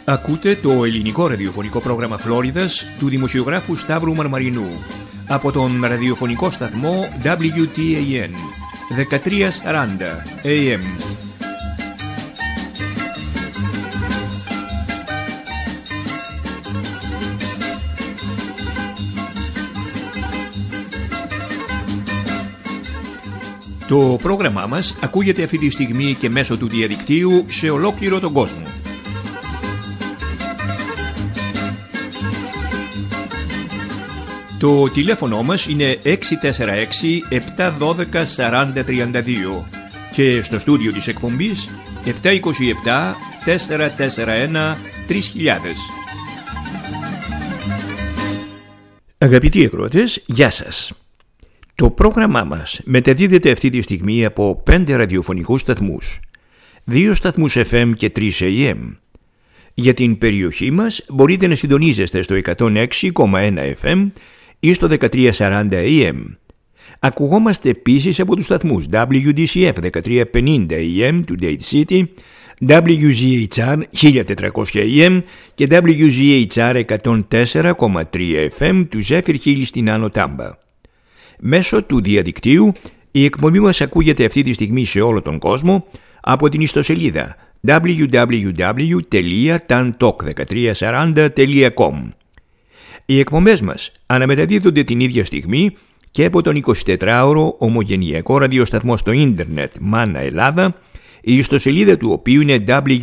Ακούτε το ελληνικό ραδιοφωνικό πρόγραμμα Φλόριδας του δημοσιογράφου Σταύρου Μαρμαρινού από τον ραδιοφωνικό σταθμό WTAN 1340 AM. Το πρόγραμμά μας ακούγεται αυτή τη στιγμή και μέσω του διαδικτύου σε ολόκληρο τον κόσμο. Το τηλέφωνο μας είναι 646-712-4032 και στο στούντιο της εκπομπής 727-441-3000. Αγαπητοί ακροατές, γεια σας. Το πρόγραμμά μας μεταδίδεται αυτή τη στιγμή από 5 ραδιοφωνικούς σταθμούς, 2 σταθμούς FM και 3 AM. Για την περιοχή μας μπορείτε να συντονίζεστε στο 106,1 FM ή στο 1340 AM. Ακουγόμαστε επίσης από τους σταθμούς WDCF 1350 AM του Dade City, WGHR 1400 AM και WGHR 104,3 FM του Zephyr Hill στην Άνω Τάμπα. Μέσω του διαδικτύου η εκπομπή μας ακούγεται αυτή τη στιγμή σε όλο τον κόσμο από την ιστοσελίδα www.tantalk1340.com. Οι εκπομπές μας αναμεταδίδονται την ίδια στιγμή και από τον 24ωρο ομογενειακό ραδιοσταθμό στο ίντερνετ Manna Ελλάδα, η ιστοσελίδα του οποίου είναι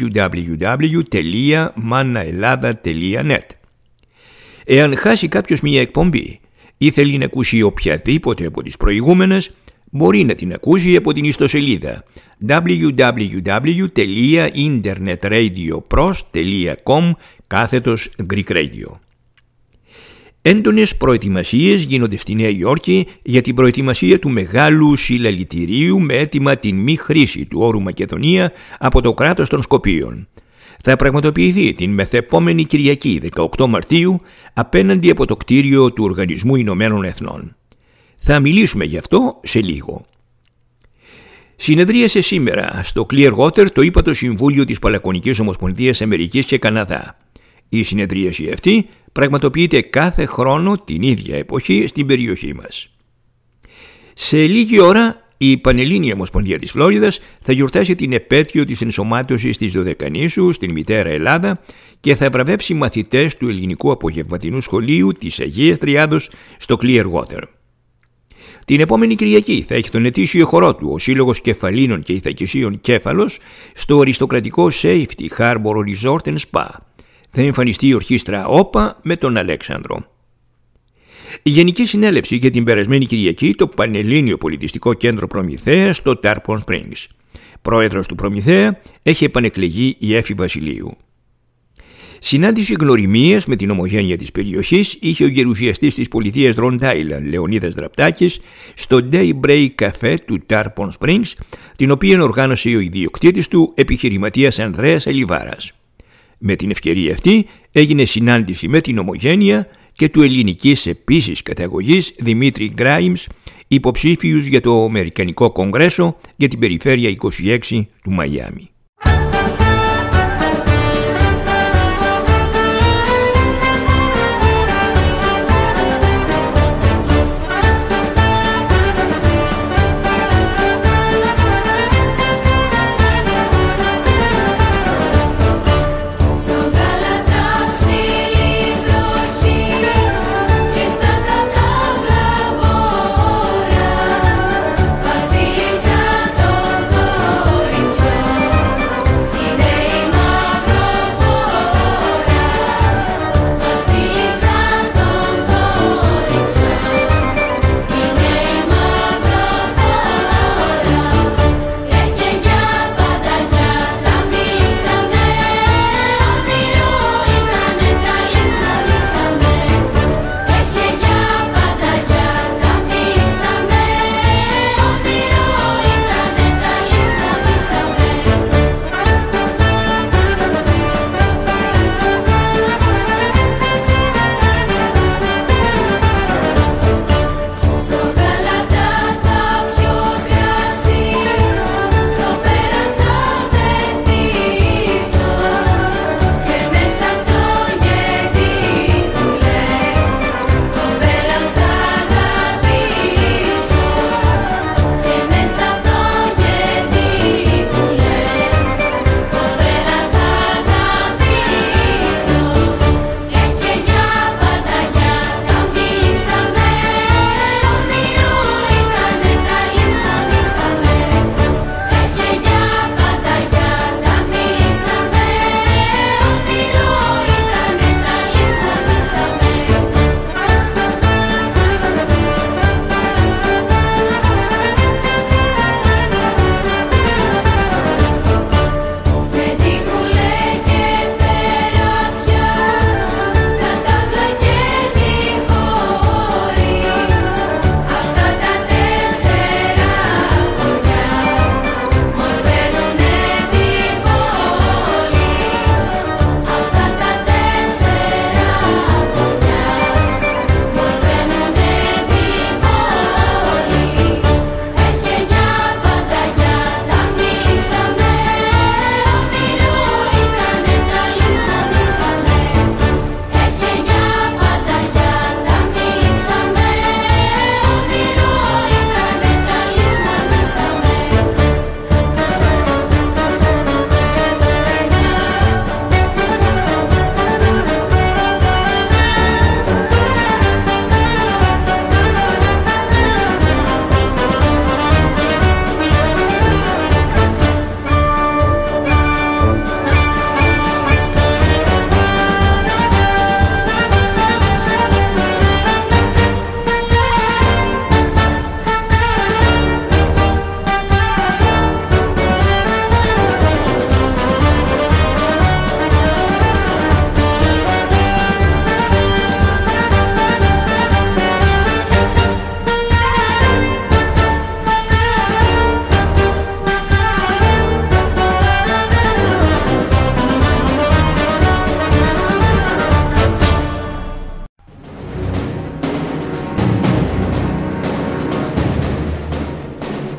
www.mannaelada.net. Εάν χάσει κάποιος μια εκπομπή ή θέλει να ακούσει οποιαδήποτε από τις προηγούμενες, μπορεί να την ακούσει από την ιστοσελίδα www.internetradiopros.com/Greek Radio. Έντονες προετοιμασίες γίνονται στη Νέα Υόρκη για την προετοιμασία του μεγάλου συλλαλητηρίου με αίτημα την μη χρήση του όρου Μακεδονία από το κράτος των Σκοπίων. Θα πραγματοποιηθεί την μεθεπόμενη Κυριακή 18 Μαρτίου απέναντι από το κτίριο του Οργανισμού Ηνωμένων Εθνών. Θα μιλήσουμε γι' αυτό σε λίγο. Συνεδρίασε σήμερα στο Clearwater το ύπατο Συμβούλιο της Παλακωνικής Ομοσπονδίας Αμερικής και Καναδά. Η συνεδρίαση αυτή πραγματοποιείται κάθε χρόνο την ίδια εποχή στην περιοχή μας. Σε λίγη ώρα η Πανελλήνια Ομοσπονδία της Φλόριδας θα γιορτάσει την επέτειο της ενσωμάτωσης της Δωδεκανήσου στην μητέρα Ελλάδα και θα βραβεύσει μαθητές του ελληνικού απογευματινού σχολείου της Αγίας Τριάδος στο Clearwater. Την επόμενη Κυριακή θα έχει τον ετήσιο χορό του ο Σύλλογος Κεφαλίνων και Ηθακισίων Κέφαλος στο αριστοκρατικό Safety Harbor Resort and Spa. Θα εμφανιστεί η ορχήστρα Όπα με τον Αλέξανδρο. Η Γενική Συνέλευση για την περασμένη Κυριακή το Πανελλήνιο Πολιτιστικό Κέντρο Προμηθέα στο Tarpon Springs. Πρόεδρος του Προμηθέα έχει επανεκλεγεί η Έφη Βασιλείου. Συνάντηση γνωριμίας με την ομογένεια της περιοχής είχε ο γερουσιαστής της πολιτείας Rhode Island, Λεωνίδας Δραπτάκης, στο Daybreak Café του Tarpon Springs, την οποία οργάνωσε ο ιδιοκτήτης του, επιχειρηματίας Ανδρέας Αλιβάρας. Με την ευκαιρία αυτή έγινε συνάντηση με την ομογένεια και του ελληνικής επίσης καταγωγής Δημήτρη Γκράιμς, υποψήφιους για το Αμερικανικό Κογκρέσο για την περιφέρεια 26 του Μαϊάμι.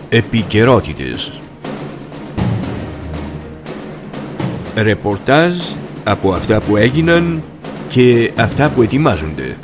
Επικαιρότητες. Ρεπορτάζ από αυτά που έγιναν και αυτά που ετοιμάζονται.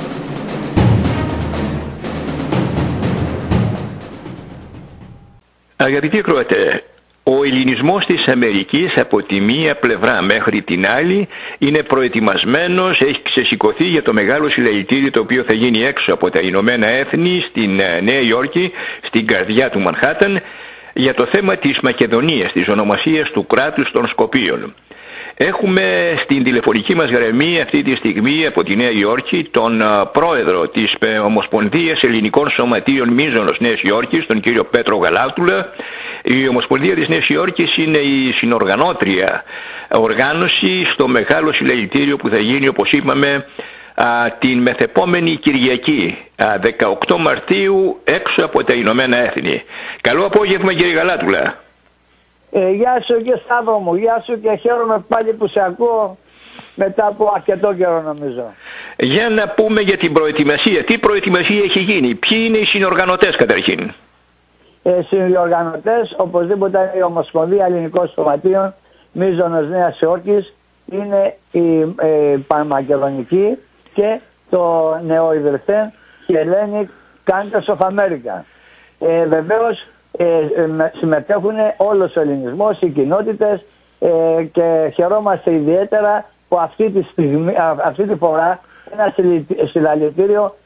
Αγαπητοί ακροατές, ο ελληνισμός της Αμερικής από τη μία πλευρά μέχρι την άλλη είναι προετοιμασμένος, έχει ξεσηκωθεί για το μεγάλο συλλαλητήριο το οποίο θα γίνει έξω από τα Ηνωμένα Έθνη στην Νέα Υόρκη, στην καρδιά του Μανχάταν, για το θέμα της Μακεδονίας, της ονομασίας του κράτους των Σκοπίων. Έχουμε στην τηλεφωνική μας γραμμή αυτή τη στιγμή από τη Νέα Υόρκη τον πρόεδρο της Ομοσπονδίας Ελληνικών Σωματείων Μίζωνος Νέας Υόρκης, τον κύριο Πέτρο Γαλάουτουλα. Η Ομοσπονδία της Νέας Υόρκης είναι η συνοργανώτρια οργάνωση στο μεγάλο συλλαλητήριο που θα γίνει, όπως είπαμε, την μεθεπόμενη Κυριακή, 18 Μαρτίου, έξω από τα Ηνωμένα Έθνη. Καλό απόγευμα, κύριε Γαλάουτουλα. Γεια σου και Σταύρο μου, γεια σου και χαίρομαι πάλι που σε ακούω μετά από αρκετό καιρό νομίζω. Για να πούμε για την προετοιμασία. Τι προετοιμασία έχει γίνει, ποιοι είναι οι συνοργανωτές καταρχήν? Συνοργανωτές οπωσδήποτε είναι η Ομοσπονδία Ελληνικών Σωματείων Μίζωνος Νέας Υόρκης, είναι η Πανμακεδονική και το νεοειδρυθέν Hellenic Cantors of America. Βεβαίως συμμετέχουν όλος ο ελληνισμός, οι κοινότητες, και χαιρόμαστε ιδιαίτερα που αυτή τη φορά ένα συλλαλητήριο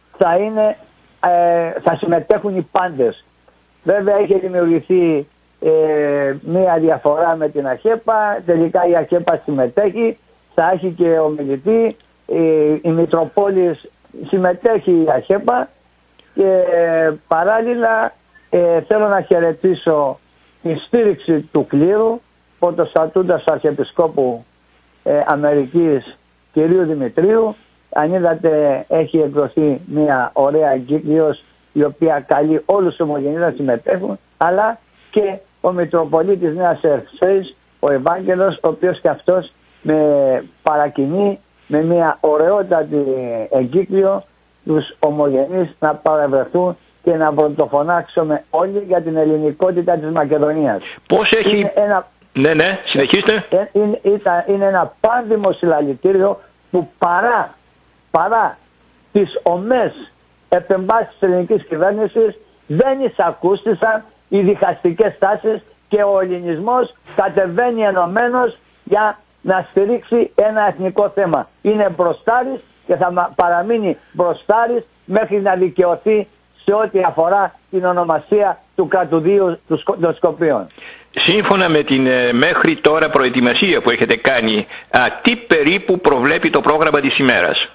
θα συμμετέχουν οι πάντες. Βέβαια είχε δημιουργηθεί μία διαφορά με την ΑΧΕΠΑ, τελικά η ΑΧΕΠΑ συμμετέχει, θα έχει και ομιλητή, η Μητροπόλης συμμετέχει η ΑΧΕΠΑ και παράλληλα θέλω να χαιρετήσω τη στήριξη του κλήρου Πρωτοστατούντας Αρχιεπισκόπου Αμερικής κυρίου Δημητρίου. Αν είδατε, έχει εκδοθεί μια ωραία εγκύκλειος η οποία καλεί όλους τους ομογενείς να συμμετέχουν, αλλά και ο Μητροπολίτης Νέας Ερσέης, ο Ευάγγελος, ο οποίος και αυτός με παρακινεί με μια ωραιότατη εγκύκλιο τους ομογενείς να παρευρεθούν και να πρωτοφωνάξουμε όλοι για την ελληνικότητα της Μακεδονίας. Πώς έχει... Ναι, συνεχίστε. Είναι ένα πάνδημο συλλαλητήριο που παρά τις ομές επεμβάσεις της ελληνικής κυβέρνησης δεν εισακούστησαν οι διχαστικές τάσεις και ο ελληνισμός κατεβαίνει ενωμένος για να στηρίξει ένα εθνικό θέμα. Είναι μπροστάρης και θα παραμείνει μπροστάρης μέχρι να δικαιωθεί σε ό,τι αφορά την ονομασία του κρατουδίου των Σκοπίων. Σύμφωνα με την μέχρι τώρα προετοιμασία που έχετε κάνει, τι περίπου προβλέπει το πρόγραμμα της ημέρας?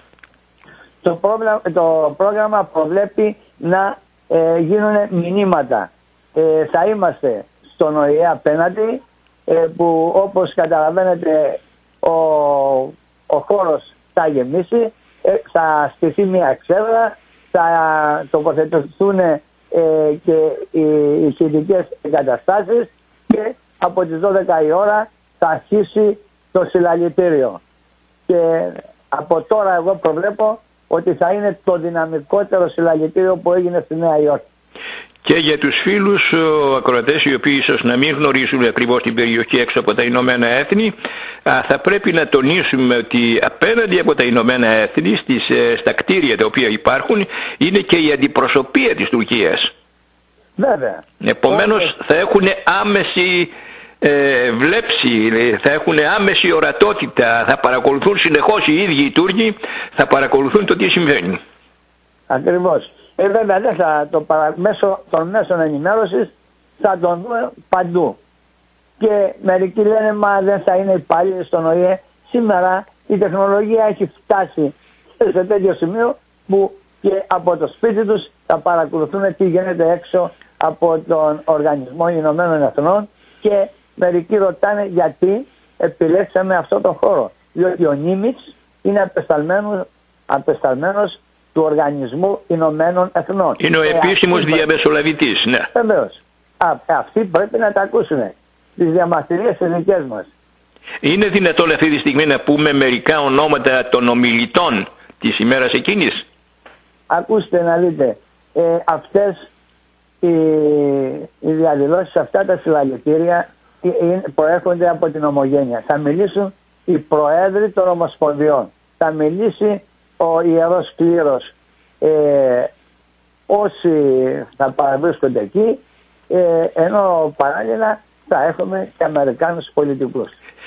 Το πρόγραμμα προβλέπει να γίνουν μηνύματα. Θα είμαστε στον ΟΗΕ απέναντι, που όπως καταλαβαίνετε ο χώρος θα γεμίσει, θα στηθεί μια εξέδρα, θα τοποθετηθούν και οι σχετικές εγκαταστάσεις και από τις 12 η ώρα θα αρχίσει το συλλαλητήριο. Και από τώρα εγώ προβλέπω ότι θα είναι το δυναμικότερο συλλαλητήριο που έγινε στη Νέα Υόρκη. Και για τους φίλους ακροατές οι οποίοι ίσως να μην γνωρίζουν ακριβώς την περιοχή έξω από τα Ηνωμένα Έθνη, θα πρέπει να τονίσουμε ότι απέναντι από τα Ηνωμένα Έθνη στα κτίρια τα οποία υπάρχουν είναι και η αντιπροσωπεία της Τουρκίας. Βέβαια. Επομένως θα έχουν άμεση βλέψη, θα έχουν άμεση ορατότητα, θα παρακολουθούν συνεχώς οι ίδιοι οι Τούρκοι, θα παρακολουθούν το τι συμβαίνει. Ακριβώς. Βέβαια δεν θα μέσω των μέσων ενημέρωσης θα τον δούμε παντού. Και μερικοί λένε μα δεν θα είναι υπάλληλοι στον ΟΗΕ. Σήμερα η τεχνολογία έχει φτάσει σε τέτοιο σημείο που και από το σπίτι τους θα παρακολουθούν τι γίνεται έξω από τον Οργανισμό Ηνωμένων Εθνών και μερικοί ρωτάνε γιατί επιλέξαμε αυτό τον χώρο. Διότι ο Νίμιτς είναι απεσταλμένος του Οργανισμού Ηνωμένων Εθνών. Είναι ο επίσημος διαμεσολαβητής, ναι. Βεβαίως. Αυτοί πρέπει να τα ακούσουν. Τις διαμαρτυρίες τις δικές μας. Είναι δυνατόν αυτή τη στιγμή να πούμε μερικά ονόματα των ομιλητών της ημέρας εκείνης? Ακούστε να δείτε. Αυτές οι διαδηλώσεις αυτά, τα συλλαλητήρια προέρχονται από την Ομογένεια. Θα μιλήσουν οι προέδροι των Ομοσπονδιών. Θα μιλήσει ο Ιερός Κλήρος, όσοι θα παραβρίσκονται εκεί, ενώ παράλληλα θα έχουμε και Αμερικάνους πολιτικούς.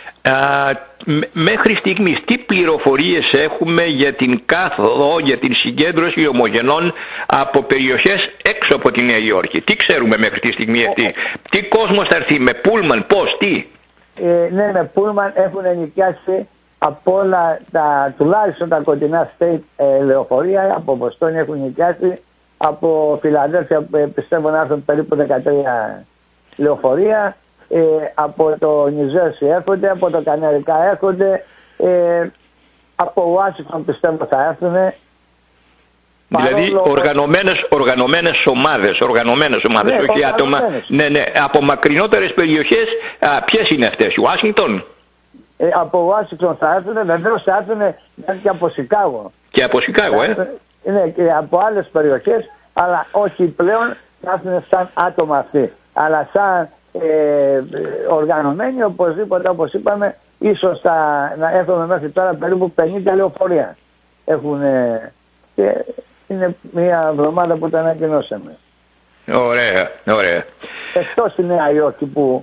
Μέχρι στιγμής τι πληροφορίες έχουμε για την κάθοδο, για την συγκέντρωση ομογενών από περιοχές έξω από τη Νέα Υόρκη? Τι ξέρουμε μέχρι τη στιγμή αυτή? Τι κόσμος θα έρθει, με πούλμαν, πώς, τι? Ναι, με πούλμαν έχουν ενοικιάσει από όλα τουλάχιστον τα κοντινά state λεωφορεία. Από Βοστόνη έχουν ενοικιάσει, από Φιλαδέλφια πιστεύω να έρθουν περίπου 13 λεωφορεία. Από το Νιουζέρσι έρχονται, από το Κανερικά έρχονται, από Ουάσιγκτον πιστεύω θα έρθουν. Δηλαδή οργανωμένες ομάδες, όχι άτομα. Ναι, από μακρινότερες περιοχές, ποιες είναι αυτές? Ουάσιγκτον? Από Ουάσιγκτον θα έρθουν, βεβαίως θα έρθουν και από Σικάγο. Και από Σικάγο, Ναι, και από άλλες περιοχές, αλλά όχι πλέον θα έρθουν σαν άτομα αυτοί, αλλά σαν οργανωμένοι, οπωσδήποτε, όπως είπαμε, ίσως να έχουμε μέχρι τώρα περίπου 50 λεωφορεία. Έχουν, και είναι μια εβδομάδα που τα ανακοινώσαμε. Ωραία. Εκτός στη Νέα Υόρκη, που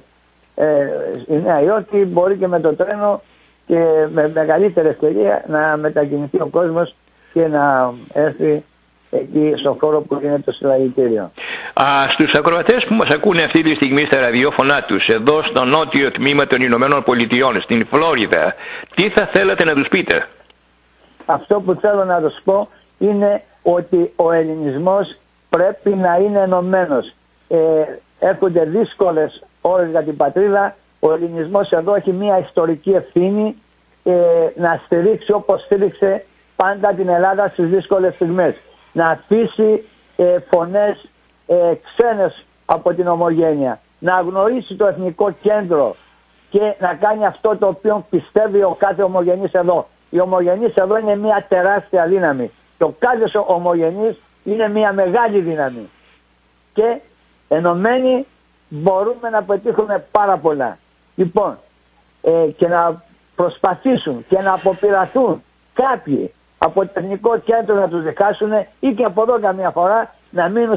η Νέα Υόρκη μπορεί και με το τρένο και με μεγαλύτερη ευκαιρία να μετακινηθεί ο κόσμος και να έρθει εκεί στον χώρο που είναι το συλλαλητήριο. Στους ακροατές που μας ακούνε αυτή τη στιγμή στα ραδιόφωνά τους, εδώ στο νότιο τμήμα των Ηνωμένων Πολιτειών, στην Φλόριδα, τι θα θέλατε να τους πείτε? Αυτό που θέλω να τους πω είναι ότι ο ελληνισμός πρέπει να είναι ενωμένος. Έρχονται δύσκολες ώρες για την πατρίδα. Ο ελληνισμός εδώ έχει μια ιστορική ευθύνη να στηρίξει, όπως στήριξε πάντα την Ελλάδα στις δύσκολες στιγμές. Να αφήσει φωνές ξένες από την Ομογένεια. Να γνωρίσει το εθνικό κέντρο και να κάνει αυτό το οποίο πιστεύει ο κάθε ομογενής εδώ. Η ομογενής εδώ είναι μια τεράστια δύναμη. Το κάθε ομογενής είναι μια μεγάλη δύναμη. Και ενωμένοι μπορούμε να πετύχουμε πάρα πολλά. Λοιπόν, και να προσπαθήσουν και να αποπειραθούν κάποιοι από το εθνικό κέντρο να τους δικάσουν, ή και από εδώ καμιά φορά να μείνουν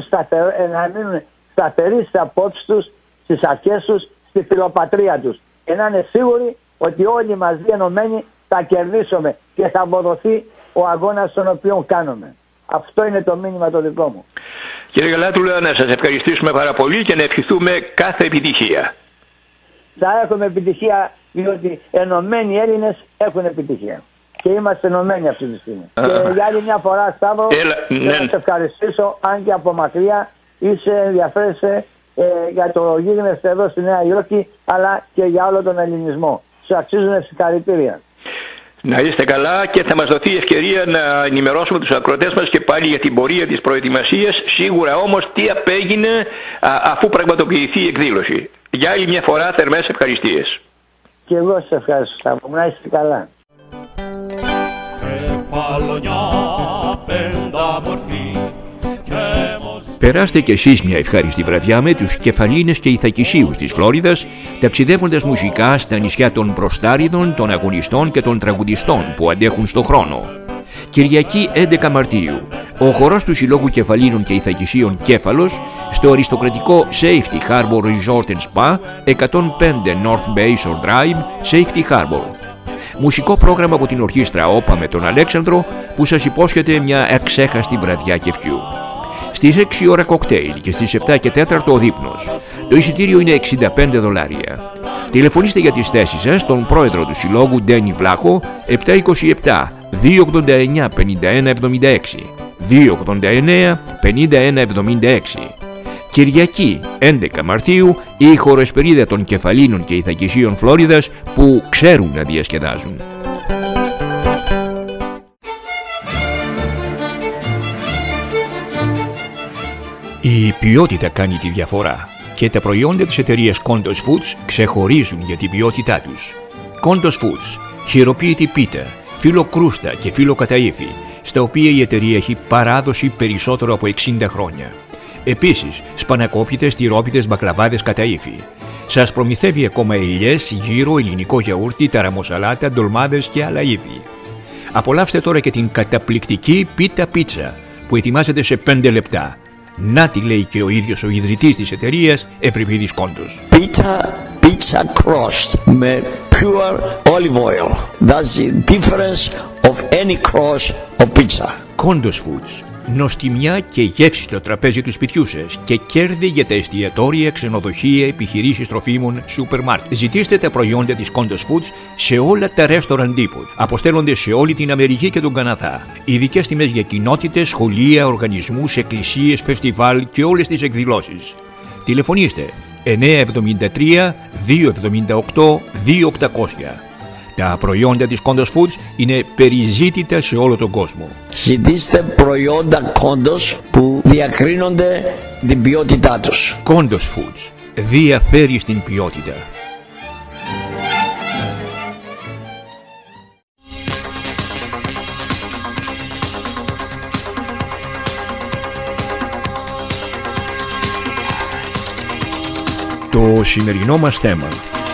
σταθεροί στις απόψεις τους, στις αρχές τους, στη φιλοπατρία τους. Και να είναι σίγουροι ότι όλοι μαζί ενωμένοι θα κερδίσουμε και θα αποδοθεί ο αγώνας τον οποίο κάνουμε. Αυτό είναι το μήνυμα το δικό μου. Κύριε Γαλάτουλα, να σας ευχαριστήσουμε πάρα πολύ και να ευχηθούμε κάθε επιτυχία. Θα έχουμε επιτυχία, διότι ενωμένοι Έλληνες έχουν επιτυχία. Και είμαστε ενωμένοι αυτή τη στιγμή. Και για άλλη μια φορά, Σταύρο, να σε ευχαριστήσω, αν και από μακριά ενδιαφέρεσαι για το γίγνεσθε εδώ στη Νέα Υόρκη, αλλά και για όλο τον ελληνισμό. Σου αξίζουν συγχαρητήρια. Να είστε καλά, και θα μας δοθεί η ευκαιρία να ενημερώσουμε τους ακροατές μας και πάλι για την πορεία της προετοιμασίας. Σίγουρα όμως τι απέγινε αφού πραγματοποιηθεί η εκδήλωση. Για άλλη μια φορά, θερμές ευχαριστίες. Και εγώ σας ευχαριστώ, Σταύρο. Να είστε καλά. Περάστε κι εσείς μια ευχάριστη βραδιά με τους Κεφαλίνες και Ιθακισίους της Φλόριδας, ταξιδεύοντας μουσικά στα νησιά των Προστάριδων, των Αγωνιστών και των Τραγουδιστών που αντέχουν στο χρόνο. Κυριακή 11 Μαρτίου, ο χορός του Συλλόγου Κεφαλίνων και Ιθακισίων Κέφαλος στο αριστοκρατικό Safety Harbor Resort and Spa, 105 North Bayshore Drive, Safety Harbor. Μουσικό πρόγραμμα από την ορχήστρα Όπα με τον Αλέξανδρο, που σας υπόσχεται μια αξέχαστη βραδιά κεφιού. Στις 6 ώρα κοκτέιλ και στις 7 και 4 ο δείπνος. Το εισιτήριο είναι $65. Τηλεφωνήστε για τις θέσεις σας στον πρόεδρο του Συλλόγου Ντένι Βλάχο, 727 289 5176 289 5176. Κυριακή 11 Μαρτίου, η χοροσπερίδα των Κεφαλίνων και Ιθακισίων Φλόριδας που ξέρουν να διασκεδάζουν. Η ποιότητα κάνει τη διαφορά και τα προϊόντα της εταιρείας Kondos Foods ξεχωρίζουν για την ποιότητά τους. Kondos Foods, χειροποίητη πίτα, φύλλο κρούστα και φύλλο καταΐφι, στα οποία η εταιρεία έχει παράδοση περισσότερο από 60 χρόνια. Επίσης, σπανακόπιτες, τυρόπιτες, μπακλαβάδες κατά ύφη. Σας προμηθεύει ακόμα ελιές, γύρο, ελληνικό γιαούρτι, ταραμοσαλάτα, ντολμάδες και άλλα είδη. Απολαύστε τώρα και την καταπληκτική πίτα πίτσα που ετοιμάζεται σε 5 λεπτά. Να τη λέει και ο ίδιος ο ιδρυτής της εταιρείας, Ευρυπίδης Κόντος. Pizza crust με pure olive oil. That's the difference of any crust of pizza. Κόντος Foods. Νοστιμιά και γεύση στο τραπέζι του σπιτιού σας και κέρδη για τα εστιατόρια, ξενοδοχεία, επιχειρήσεις τροφίμων, σούπερ μάρκετ. Ζητήστε τα προϊόντα της Κόντος Foods σε όλα τα restaurant depot. Αποστέλλονται σε όλη την Αμερική και τον Καναδά. Ειδικές τιμές για κοινότητες, σχολεία, οργανισμούς, εκκλησίες, φεστιβάλ και όλες τις εκδηλώσεις. Τηλεφωνήστε 973 278 2800. Τα προϊόντα της Κόντος Foods είναι περιζήτητα σε όλο τον κόσμο. Ζητήστε προϊόντα Κόντος που διακρίνονται την ποιότητά τους. Κόντος Foods διαφέρει στην ποιότητα. Το σημερινό μας θέμα: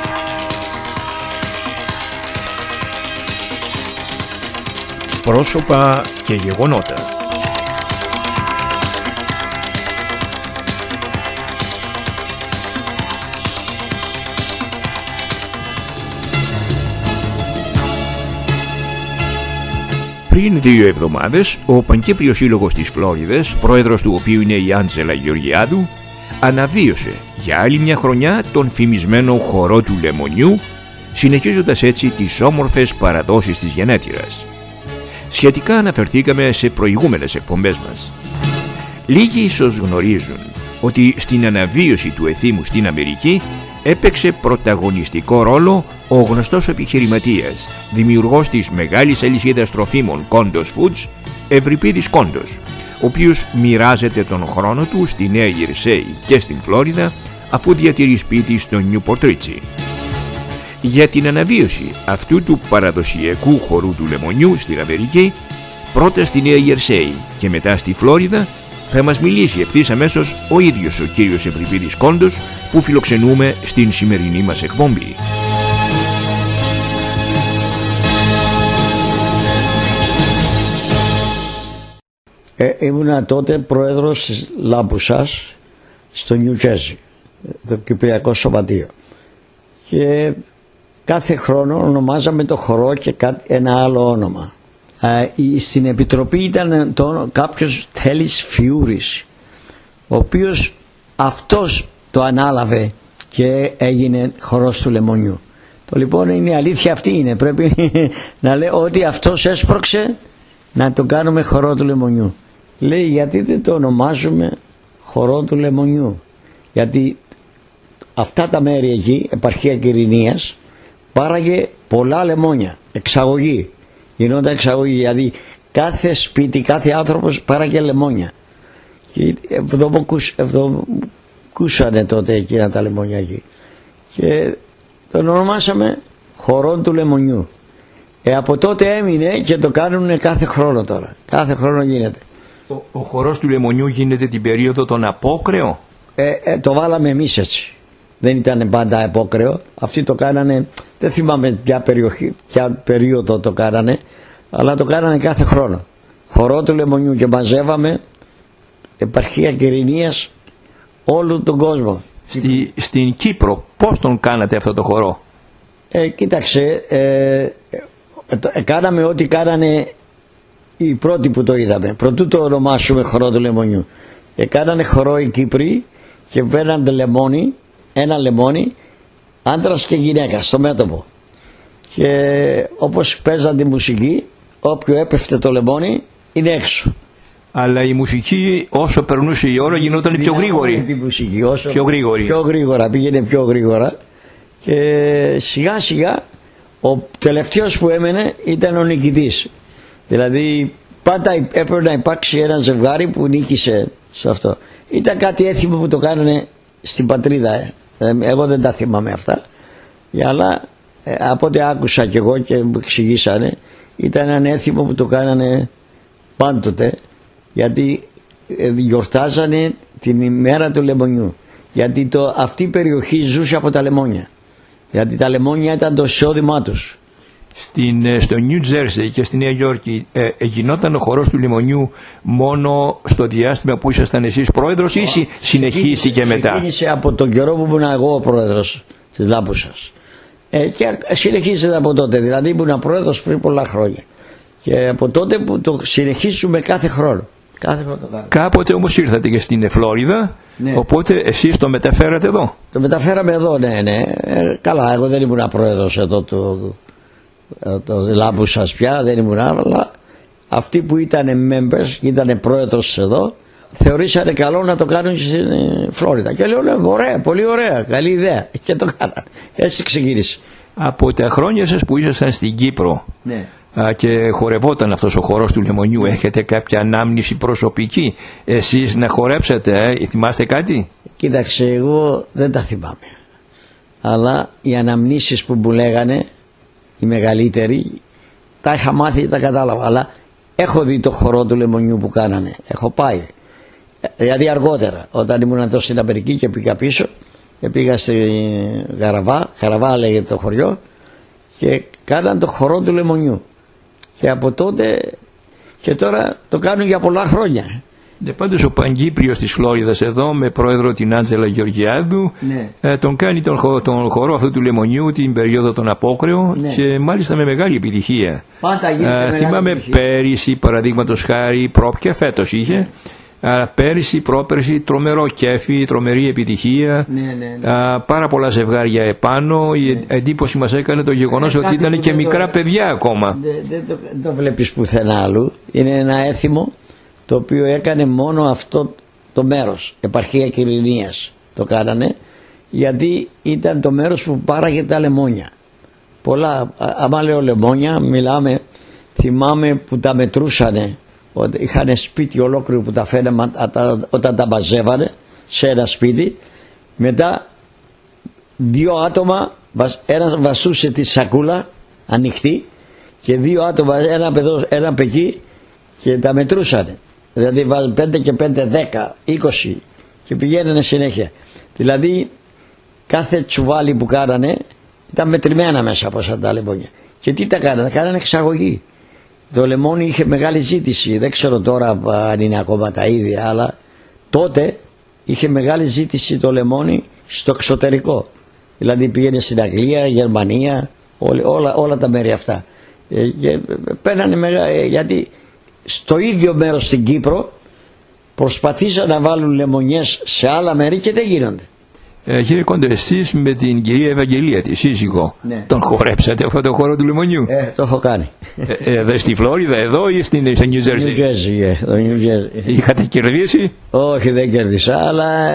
πρόσωπα και γεγονότα. Πριν 2 εβδομάδες, ο Πανκύπριος Σύλλογος της Φλόριδας, πρόεδρος του οποίου είναι η Άντζελα Γεωργιάδου, αναβίωσε για άλλη μια χρονιά τον φημισμένο χορό του Λεμονιού, συνεχίζοντας έτσι τις όμορφες παραδόσεις της γενέτειρας. Σχετικά αναφερθήκαμε σε προηγούμενες εκπομπές μας. Λίγοι ίσως γνωρίζουν ότι στην αναβίωση του εθήμου στην Αμερική έπαιξε πρωταγωνιστικό ρόλο ο γνωστός επιχειρηματίας, δημιουργός της μεγάλης αλυσίδας τροφίμων Κόντος Foods, Ευρυπίδης Κόντος, ο οποίος μοιράζεται τον χρόνο του στη Νέα Γερσέη και στην Φλόριδα, αφού διατηρεί σπίτι στο Νιούπορτ Ρίτσι. Για την αναβίωση αυτού του παραδοσιακού χορού του Λεμονιού στην Αμερική, πρώτα στη Νέα Γερσέη και μετά στη Φλόριδα, θα μας μιλήσει ευθύς αμέσως ο ίδιος ο κύριος Ευρυπίδης Κόντος, που φιλοξενούμε στην σημερινή μας εκπομπή. Ήμουνα τότε πρόεδρος της Λάμπουσας στο Νιου Τζέρζι, το Κυπριακό Σωματείο, και κάθε χρόνο ονομάζαμε το χορό και ένα άλλο όνομα. Στην επιτροπή ήταν κάποιος Τέλης Φιούρης, ο οποίος αυτός το ανάλαβε και έγινε χορός του Λεμονιού. Το λοιπόν είναι η αλήθεια, αυτή είναι, πρέπει να λέω ότι αυτός έσπρωξε να το κάνουμε χορό του Λεμονιού. Λέει, γιατί δεν το ονομάζουμε χορό του Λεμονιού? Γιατί αυτά τα μέρη εκεί, επαρχία Κυρηνίας, πάραγε πολλά λεμόνια, εξαγωγή, γινόταν εξαγωγή, δηλαδή κάθε σπίτι, κάθε άνθρωπος πάραγε λεμόνια, και κούσανε τότε εκείνα τα λεμόνια εκεί, και τον ονομάσαμε χορό του Λεμονιού. Από τότε έμεινε και το κάνουν κάθε χρόνο τώρα, κάθε χρόνο γίνεται. Ο χορός του Λεμονιού γίνεται την περίοδο των απόκρεων. Το βάλαμε εμείς έτσι. Δεν ήταν πάντα απόκρεο. Αυτοί το κάνανε, δεν θυμάμαι ποια περίοδο το κάνανε, αλλά το κάνανε κάθε χρόνο. Χορό του Λεμονιού, και μαζεύαμε επαρχία Κυρηνίας όλο τον κόσμο. Στην Κύπρο πώς τον κάνατε αυτό το χορό? Κοίταξε, κάναμε ό,τι κάνανε οι πρώτοι που το είδαμε, προτού το ονομάσουμε χορό του Λεμονιού. Κάνανε χορό οι Κύπροι και παίρνανε λεμόνι, ένα λεμόνι, άντρας και γυναίκα στο μέτωπο, και όπως παίζαν τη μουσική, όποιο έπεφτε το λεμόνι είναι έξω. Αλλά η μουσική, όσο περνούσε η ώρα, γινόταν πιο γρήγορη. Τη μουσική, όσο πιο γρήγορα, πήγαινε πιο γρήγορα, και σιγά σιγά ο τελευταίος που έμενε ήταν ο νικητής. Δηλαδή πάντα έπρεπε να υπάρξει ένα ζευγάρι που νίκησε σε αυτό. Ήταν κάτι έθιμο που το κάνανε στην πατρίδα. Εγώ δεν τα θυμάμαι αυτά, αλλά από ό,τι άκουσα κι εγώ και μου εξηγήσανε, ήταν ένα έθιμο που το κάνανε πάντοτε, γιατί γιορτάζανε την ημέρα του λεμονιού, γιατί αυτή η περιοχή ζούσε από τα λεμόνια, γιατί τα λεμόνια ήταν το εισόδημά τους. Στο Νιου Τζέρσι και στη Νέα Υόρκη γινόταν ο χορός του λεμονιού μόνο στο διάστημα που ήσασταν εσείς πρόεδρος ή συνεχίστηκε μετά? Ξεκίνησε από τον καιρό που ήμουν εγώ πρόεδρος της Λάμπουσας και συνεχίζεται από τότε, δηλαδή ήμουν πρόεδρος πριν πολλά χρόνια και από τότε που το συνεχίζουμε κάθε χρόνο. Κάποτε όμως ήρθατε και στην Φλόριδα, ναι. Οπότε εσείς το μεταφέρατε εδώ? Το μεταφέραμε εδώ, ναι. Καλά, εγώ δεν ήμουν πρόεδρος εδώ το Λάμπουσας πια, δεν ήμουν, αλλά αυτοί που ήταν members, ήταν πρόεδρος εδώ, θεωρήσανε καλό να το κάνουν στην Φλόριδα και λέω ωραία, πολύ ωραία, καλή ιδέα και το κάνανε. Έτσι ξεκίνησε. Από τα χρόνια σας που ήσασταν στην Κύπρο, ναι, και χορευόταν αυτός ο χορός του λεμονιού, έχετε κάποια ανάμνηση προσωπική εσείς να χορέψετε, θυμάστε κάτι? Κοίταξε, εγώ δεν τα θυμάμαι, αλλά οι αναμνήσεις που μου λέγανε οι μεγαλύτεροι τα είχα μάθει, τα κατάλαβα, αλλά έχω δει το χορό του λεμονιού που κάνανε, έχω πάει, δηλαδή αργότερα όταν ήμουν εδώ στην Αμερική και πήγα πίσω και πήγα στη Γαραβά λέγεται το χωριό, και κάναν το χορό του λεμονιού και από τότε και τώρα το κάνουν για πολλά χρόνια. Πάντως ο Παγκύπριος της Φλόριδας εδώ με πρόεδρο την Άντζελα Γεωργιάδου, ναι, τον κάνει τον χορό αυτού του λεμονιού την περίοδο των απόκρεων, ναι, και μάλιστα με μεγάλη επιτυχία. Πάντα γίνεται θυμάμαι επιτυχία. Πέρυσι παραδείγματος χάρη, και φέτος είχε, πέρυσι, πρόπερσι, τρομερό κέφι, τρομερή επιτυχία, ναι. Πάρα πολλά ζευγάρια επάνω. Η εντύπωση μας έκανε το γεγονός ότι ήταν και μικρά παιδιά ακόμα. Δεν το βλέπεις πουθενά άλλου. Είναι ένα έθιμο το οποίο έκανε μόνο αυτό το μέρος, επαρχία Κυρηνίας το κάνανε, γιατί ήταν το μέρος που πάραγε τα λεμόνια. Πολλά, άμα λέω λεμόνια, θυμάμαι που τα μετρούσανε, ότι είχαν σπίτι ολόκληρο που τα φαίναμε όταν τα μαζεύανε σε ένα σπίτι, μετά 2 άτομα, ένας βασούσε τη σακούλα ανοιχτή και 2 άτομα, ένα παιδί, και τα μετρούσανε. Δηλαδή 5 και 5, 10, 20 και πηγαίνανε συνέχεια. Δηλαδή κάθε τσουβάλι που κάνανε ήταν μετρημένα μέσα από σαν τα λεμόνια. Και τι τα κάνανε εξαγωγή. Το λεμόνι είχε μεγάλη ζήτηση, δεν ξέρω τώρα αν είναι ακόμα τα ίδια, αλλά τότε είχε μεγάλη ζήτηση το λεμόνι στο εξωτερικό. Δηλαδή πήγαινε στην Αγγλία, Γερμανία, όλα τα μέρη αυτά. Και παίρνανε γιατί στο ίδιο μέρος στην Κύπρο προσπαθήσαν να βάλουν λεμονιές σε άλλα μέρη και δεν γίνονται. Κύριε Κόντο, εσείς με την κυρία Ευαγγελία, τη σύζυγο, ναι, τον χορέψατε αυτό το χώρο του λεμονιού? Το έχω κάνει. Στη Φλόριδα εδώ ή στο Νιου Τζέρσι? Στο Νιου Τζέρσι. Είχατε κερδίσει? Όχι, δεν κέρδισα, αλλά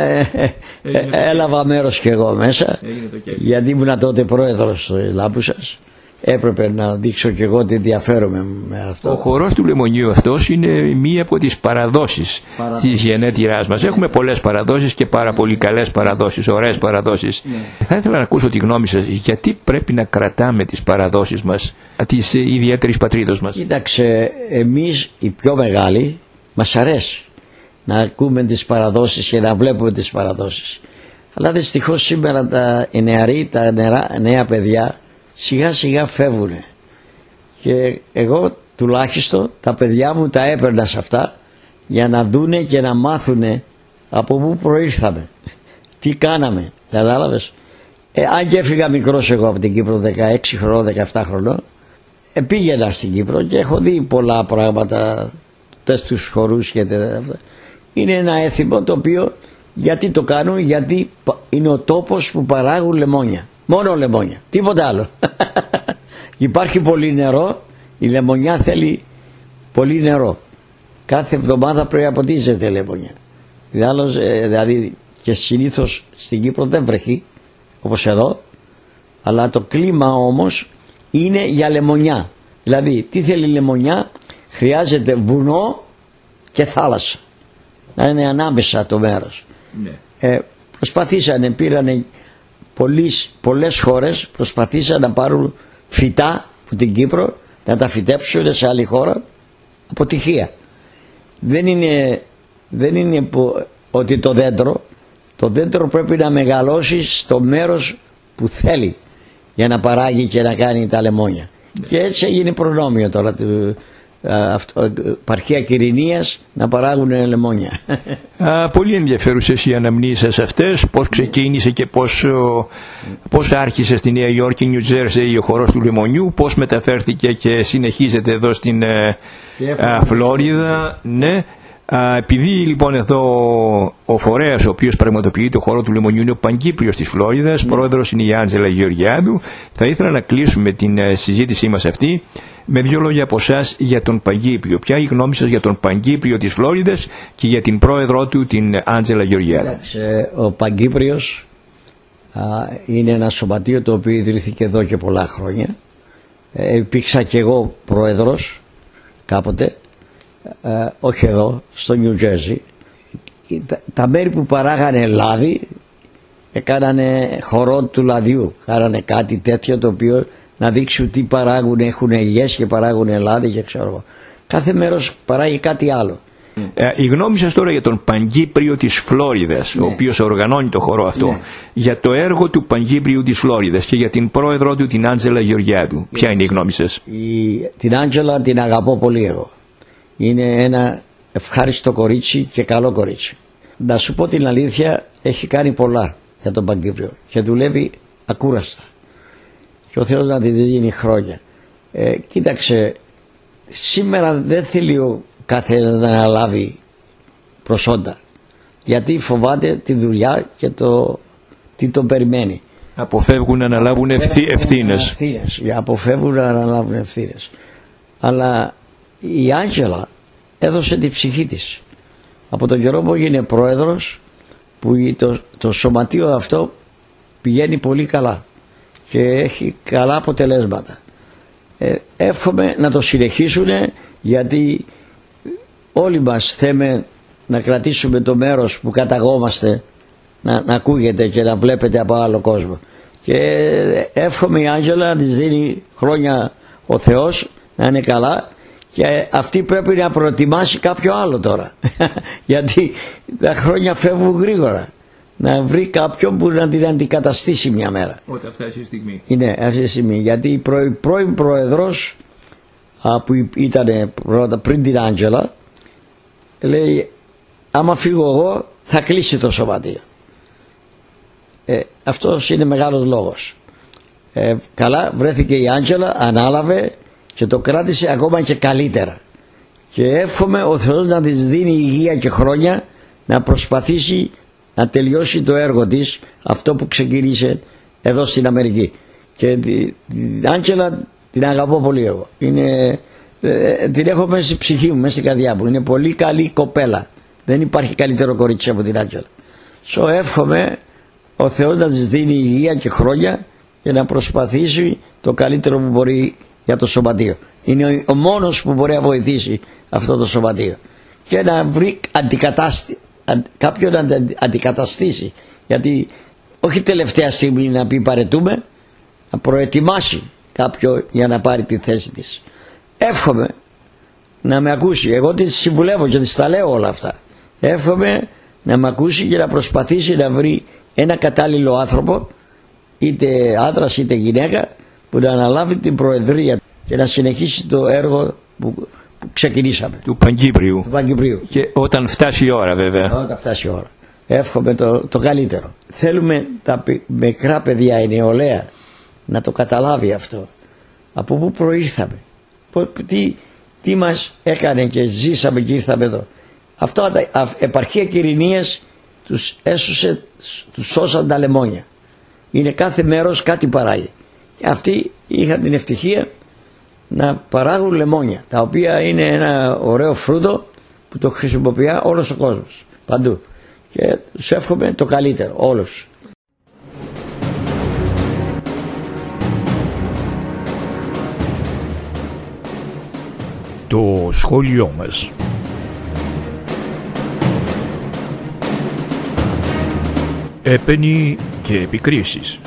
έλαβα μέρος και εγώ μέσα, γιατί ήμουν τότε πρόεδρος Λάμπουσας. Έπρεπε να δείξω και εγώ ότι ενδιαφέρομαι με αυτό. Ο χορός του λεμονιού αυτός είναι μία από τις παραδόσεις της γενέτειράς μας. Έχουμε πολλές παραδόσεις και πάρα πολύ καλές παραδόσεις, ωραίες παραδόσεις. Ναι. Θα ήθελα να ακούσω τη γνώμη σας, γιατί πρέπει να κρατάμε τις παραδόσεις μας, της ιδιαίτερης πατρίδος μας? Κοίταξε, εμείς οι πιο μεγάλοι μας αρέσει να ακούμε τις παραδόσεις και να βλέπουμε τις παραδόσεις. Αλλά δυστυχώς σήμερα οι νεαροί, τα νέα παιδιά σιγά σιγά φεύγουνε, και εγώ τουλάχιστον τα παιδιά μου τα έπαιρνα σε αυτά για να δούνε και να μάθουνε από πού προήρθαμε, τι κάναμε, κατάλαβες. Αν και έφυγα μικρός εγώ από την Κύπρο 16 χρονών, 17 χρονών, πήγαινα στην Κύπρο και έχω δει πολλά πράγματα, τους χορούς και αυτά. Είναι ένα έθιμο το οποίο, γιατί το κάνουν, γιατί είναι ο τόπος που παράγουν λεμόνια. Μόνο λεμόνια, τίποτα άλλο. Υπάρχει πολύ νερό, η λεμονιά θέλει πολύ νερό. Κάθε εβδομάδα πρέπει να ποτίζεται λεμονιά. Δηλαδή και συνήθως στην Κύπρο δεν βρέχει όπως εδώ, αλλά το κλίμα όμως είναι για λεμονιά. Δηλαδή τι θέλει λεμονιά? Χρειάζεται βουνό και θάλασσα, να είναι ανάμεσα το μέρος. Ναι. Προσπαθήσανε, πήρανε πολλές χώρες, προσπαθήσαν να πάρουν φυτά από την Κύπρο να τα φυτέψουν σε άλλη χώρα, αποτυχία. Δεν είναι δεν είναι ότι το δέντρο πρέπει να μεγαλώσει στο μέρος που θέλει για να παράγει και να κάνει τα λεμόνια. Και έτσι έγινε προνόμιο τώρα του επαρχία Κυρηνίας να παράγουν λεμόνια. Πολύ ενδιαφέρουσες οι αναμνήσεις αυτές, πώς ξεκίνησε και πώς άρχισε στη Νέα Υόρκη, Νιου Τζέρσεϊ ο χορός του λεμονιού, πώς μεταφέρθηκε και συνεχίζεται εδώ στην Φλόριδα. Ναι. Επειδή λοιπόν εδώ ο φορέας ο οποίος πραγματοποιεί το χώρο του λεμονιού είναι ο Παγκύπριος της Φλόριδας, πρόεδρος είναι η Άντζελα Γεωργιάδου, θα ήθελα να κλείσουμε την συζήτησή μας αυτή με δύο λόγια από εσάς για τον Παγκύπριο. Ποια είναι η γνώμη σας για τον Παγκύπριο της Φλόριδας και για την πρόεδρό του, την Άντζελα Γεωργιάδου? Ο Παγκύπριος είναι ένα σωματείο το οποίο ιδρύθηκε εδώ και πολλά χρόνια. Υπήρξα και εγώ πρόεδρος κάποτε. Όχι εδώ, στο Νιου Τζέρσι. Τα μέρη που παράγανε λάδι έκανανε χορό του λαδιού, κάνανε κάτι τέτοιο το οποίο να δείξουν τι παράγουν, έχουν ελιές και παράγουν λάδι και ξέρω εγώ. Κάθε μέρος παράγει κάτι άλλο. Η γνώμη σας τώρα για τον Παγκύπριο της Φλόριδας, ο οποίος οργανώνει το χορό αυτό, για το έργο του Παγκύπριου της Φλόριδας και για την πρόεδρό του, την Άντζελα Γεωργιάδου, ποια είναι η γνώμη σας? Την Άντζελα την αγαπώ πολύ εγώ. Είναι ένα ευχάριστο κορίτσι και καλό κορίτσι. Να σου πω την αλήθεια, έχει κάνει πολλά για τον Παγκύπριο και δουλεύει ακούραστα. Και ο Θεός να τη δίνει χρόνια. Κοίταξε, σήμερα δεν θέλει ο καθένας να αναλάβει προσόντα. Γιατί φοβάται τη δουλειά και τι τον περιμένει. Αποφεύγουν να αναλάβουν ευθύνες. Αποφεύγουν να αναλάβουν ευθύνες. Αλλά η Άντζελα έδωσε την ψυχή της. Από τον καιρό που έγινε πρόεδρος, που το σωματείο αυτό πηγαίνει πολύ καλά και έχει καλά αποτελέσματα. Εύχομαι να το συνεχίσουν, γιατί όλοι μας θέλουμε να κρατήσουμε το μέρος που καταγόμαστε να ακούγεται και να βλέπετε από άλλο κόσμο. Και εύχομαι η Άντζελα να της δίνει χρόνια ο Θεός, να είναι καλά. Και αυτή πρέπει να προετοιμάσει κάποιο άλλο τώρα. Γιατί τα χρόνια φεύγουν γρήγορα. Να βρει κάποιον που να την αντικαταστήσει μια μέρα. Όταν φτάσει η στιγμή. Είναι αυτή η στιγμή. Γιατί η πρώην πρόεδρος που ήταν πριν την Άντζελα λέει, άμα φύγω εγώ θα κλείσει το σωματείο. Αυτός είναι μεγάλος λόγος. Καλά, βρέθηκε η Άντζελα, ανάλαβε και το κράτησε ακόμα και καλύτερα. Και εύχομαι ο Θεός να της δίνει υγεία και χρόνια να προσπαθήσει να τελειώσει το έργο της, αυτό που ξεκίνησε εδώ στην Αμερική. Και την Άντζελα την αγαπώ πολύ εγώ. Την έχω μέσα στη ψυχή μου, μέσα στην καρδιά μου. Είναι πολύ καλή κοπέλα. Δεν υπάρχει καλύτερο κορίτσι από την Άντζελα. Εύχομαι ο Θεός να της δίνει υγεία και χρόνια και να προσπαθήσει το καλύτερο που μπορεί για το σωματείο. Είναι ο μόνος που μπορεί να βοηθήσει αυτό το σωματείο και να βρει κάποιον να αντικαταστήσει, γιατί όχι τελευταία στιγμή να πει παρετούμε, να προετοιμάσει κάποιον για να πάρει τη θέση της. Εύχομαι να με ακούσει. Εγώ τη συμβουλεύω και της τα λέω όλα αυτά. Εύχομαι να με ακούσει και να προσπαθήσει να βρει ένα κατάλληλο άνθρωπο, είτε άντρας είτε γυναίκα, που να αναλάβει την προεδρία και να συνεχίσει το έργο που ξεκινήσαμε. Του Παγκύπριου. Και όταν φτάσει η ώρα, βέβαια. Όταν φτάσει η ώρα. Εύχομαι το καλύτερο. Θέλουμε τα μικρά παιδιά, η νεολαία, να το καταλάβει αυτό. Από πού προήρθαμε. Τι μας έκανε και ζήσαμε και ήρθαμε εδώ. Αυτό επαρχία Κυρηνίας τους έσωσε, τους σώσαν τα λεμόνια. Είναι κάθε μέρος κάτι παράγει. Αυτοί είχαν την ευτυχία να παράγουν λεμόνια, τα οποία είναι ένα ωραίο φρούτο που το χρησιμοποιεί όλος ο κόσμος, παντού. Και τους εύχομαι το καλύτερο, όλους. Το σχόλιο μας. Έπαινοι και επικρίσεις.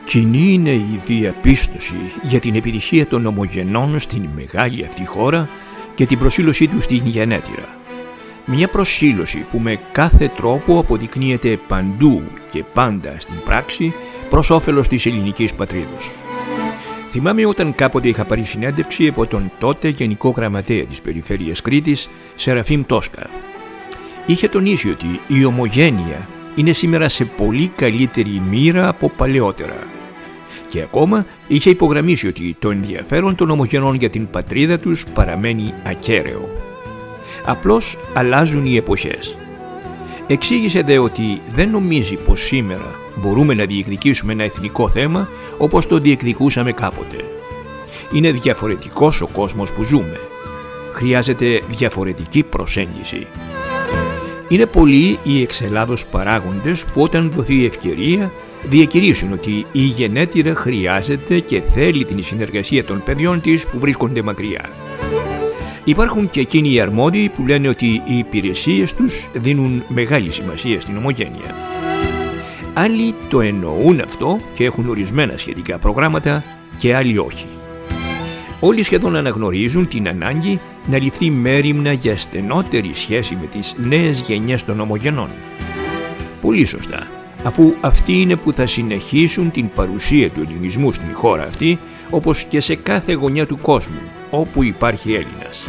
Κοινή είναι η διαπίστωση για την επιτυχία των ομογενών στην μεγάλη αυτή χώρα και την προσήλωσή τους στην γενέτειρα. Μια προσήλωση που με κάθε τρόπο αποδεικνύεται παντού και πάντα στην πράξη προς όφελος της ελληνικής πατρίδος. Θυμάμαι όταν κάποτε είχα πάρει συνέντευξη από τον τότε Γενικό Γραμματέα της Περιφέρειας Κρήτης, Σεραφείμ Τόσκα. Είχε τονίσει ότι η ομογένεια είναι σήμερα σε πολύ καλύτερη μοίρα από παλαιότερα. Και ακόμα είχε υπογραμμίσει ότι το ενδιαφέρον των ομογενών για την πατρίδα τους παραμένει ακέραιο. Απλώς αλλάζουν οι εποχές. Εξήγησε δε ότι δεν νομίζει πως σήμερα μπορούμε να διεκδικήσουμε ένα εθνικό θέμα όπως το διεκδικούσαμε κάποτε. Είναι διαφορετικός ο κόσμος που ζούμε. Χρειάζεται διαφορετική προσέγγιση. Είναι πολλοί οι εξ Ελλάδος παράγοντες που όταν δοθεί η ευκαιρία διακηρύσουν ότι η γενέτειρα χρειάζεται και θέλει την συνεργασία των παιδιών της που βρίσκονται μακριά. Υπάρχουν και εκείνοι οι αρμόδιοι που λένε ότι οι υπηρεσίες τους δίνουν μεγάλη σημασία στην ομογένεια. Άλλοι το εννοούν αυτό και έχουν ορισμένα σχετικά προγράμματα και άλλοι όχι. Όλοι σχεδόν αναγνωρίζουν την ανάγκη να ληφθεί μέριμνα για στενότερη σχέση με τις νέες γενιές των ομογενών. Πολύ σωστά, αφού αυτοί είναι που θα συνεχίσουν την παρουσία του ελληνισμού στην χώρα αυτή, όπως και σε κάθε γωνιά του κόσμου, όπου υπάρχει Έλληνας.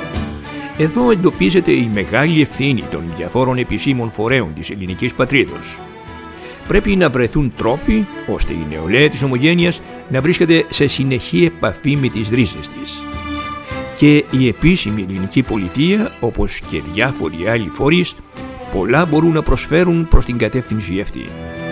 Εδώ εντοπίζεται η μεγάλη ευθύνη των διαφόρων επισήμων φορέων της ελληνικής πατρίδος. Πρέπει να βρεθούν τρόποι ώστε η νεολαία της ομογένειας να βρίσκεται σε συνεχή επαφή με τις ρίζες της. Και η επίσημη ελληνική πολιτεία, όπως και διάφοροι άλλοι φορείς, πολλά μπορούν να προσφέρουν προς την κατεύθυνση αυτή.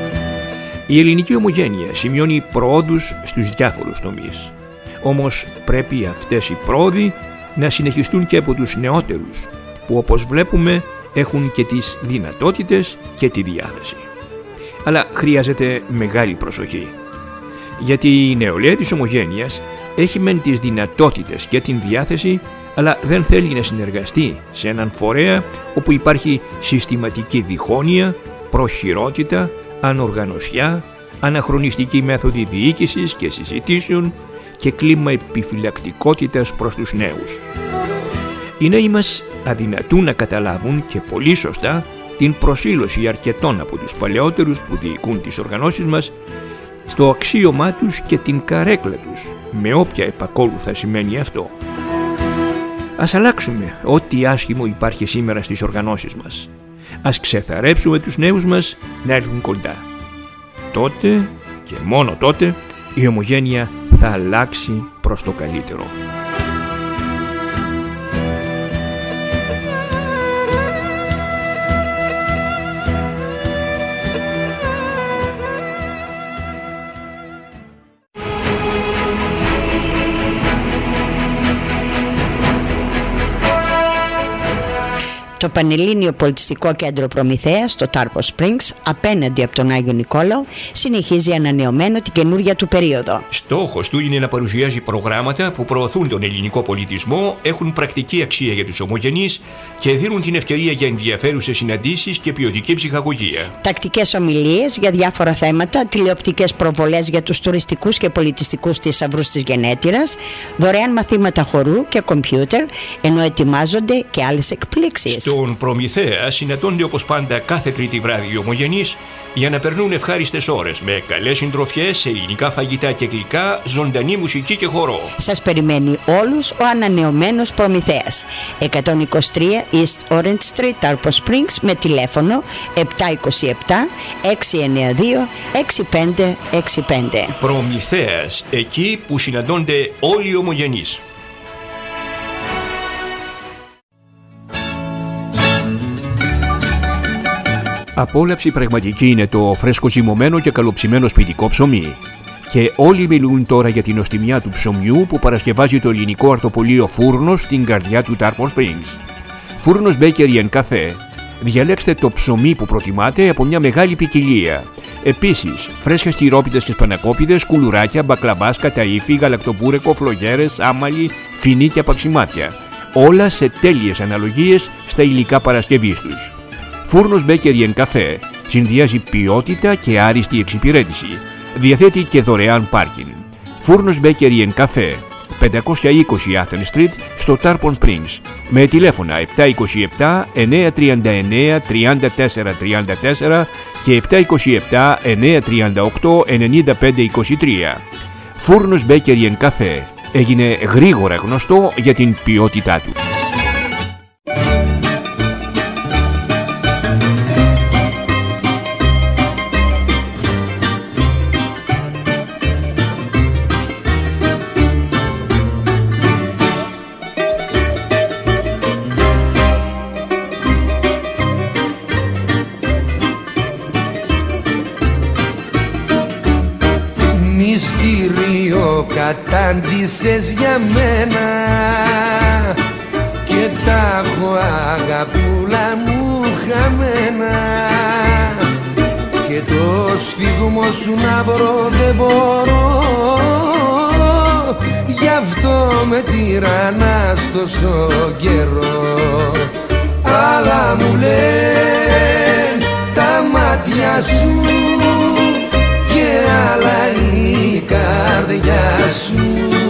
Η ελληνική ομογένεια σημειώνει προόδους στους διάφορους τομείς. Όμως πρέπει αυτές οι πρόοδοι να συνεχιστούν και από τους νεότερους, που όπως βλέπουμε έχουν και τις δυνατότητες και τη διάθεση. Αλλά χρειάζεται μεγάλη προσοχή. Γιατί η νεολαία της ομογένειας έχει μεν τις δυνατότητες και την διάθεση, αλλά δεν θέλει να συνεργαστεί σε έναν φορέα όπου υπάρχει συστηματική διχόνοια, προχειρότητα, ανοργανωσιά, αναχρονιστική μέθοδη διοίκησης και συζητήσεων και κλίμα επιφυλακτικότητας προς τους νέους. Οι νέοι μας αδυνατούν να καταλάβουν και πολύ σωστά την προσήλωση αρκετών από τους παλαιότερους που διοικούν τις οργανώσεις μας στο αξίωμά τους και την καρέκλα τους, με όποια επακόλουθα σημαίνει αυτό. Ας αλλάξουμε ό,τι άσχημο υπάρχει σήμερα στις οργανώσεις μας. Ας ξεθαρρέψουμε τους νέους μας να έρθουν κοντά. Τότε και μόνο τότε η ομογένεια θα αλλάξει προς το καλύτερο. Το Πανελλήνιο Πολιτιστικό Κέντρο Προμηθέας, το Τάρπο Springs, απέναντι από τον Άγιο Νικόλαο, συνεχίζει ανανεωμένο την καινούργια του περίοδο. Στόχος του είναι να παρουσιάζει προγράμματα που προωθούν τον ελληνικό πολιτισμό, έχουν πρακτική αξία για τους ομογενείς και δίνουν την ευκαιρία για ενδιαφέρουσες συναντήσεις και ποιοτική ψυχαγωγία. Τακτικές ομιλίες για διάφορα θέματα, τηλεοπτικές προβολές για τους τουριστικούς και πολιτιστικούς θησαυρούς της γενέτειρας, δωρεάν μαθήματα χορού και κομπιούτερ, ενώ ετοιμάζονται και άλλες εκπλήξεις. Στον Προμηθέα συναντώνται όπως πάντα κάθε Τρίτη βράδυ οι ομογενείς για να περνούν ευχάριστες ώρες με καλές συντροφιές, ελληνικά φαγητά και γλυκά, ζωντανή μουσική και χορό. Σας περιμένει όλους ο ανανεωμένος Προμηθέας. 123 East Orange Street, Τάρπο Springs, με τηλέφωνο 727 692 6565. Προμηθέας, εκεί που συναντώνται όλοι οι ομογενείς. Απόλαυση πραγματική είναι το φρέσκο ζυμωμένο και καλοψημένο σπιτικό ψωμί. Και όλοι μιλούν τώρα για την νοστιμιά του ψωμιού που παρασκευάζει το ελληνικό αρτοπολείο Φούρνος στην καρδιά του Τάρπο Springs. Φούρνος Bakery and Cafe. Διαλέξτε το ψωμί που προτιμάτε από μια μεγάλη ποικιλία. Επίσης, φρέσκες τυρόπιτες και σπανακόπιδες, κουλουράκια, μπακλαβάς, καταΐφι, γαλακτοπούρεκο, φλογέρες, άμαλι, φινί και απαξιμάτια. Όλα σε τέλειες αναλογίες στα υλικά παρασκευής τους. Φούρνος Bakery and Cafe συνδυάζει ποιότητα και άριστη εξυπηρέτηση. διαθέτει και δωρεάν πάρκινγκ. Φούρνος Bakery and Cafe, 520 Athens Street στο Tarpon Springs, με τηλέφωνα 727 939 3434 και 727 938 9523. Φούρνος Bakery and Cafe έγινε γρήγορα γνωστό για την ποιότητά του. Μυστήριο κατάντησες για μένα και τα έχω αγαπούλα μου χαμένα και το σφίγμο σου να βρω δεν μπορώ, γι' αυτό με τυραννάς τόσο καιρό. Αλλά μου λένε τα μάτια σου και άλλα η καρδιά σου,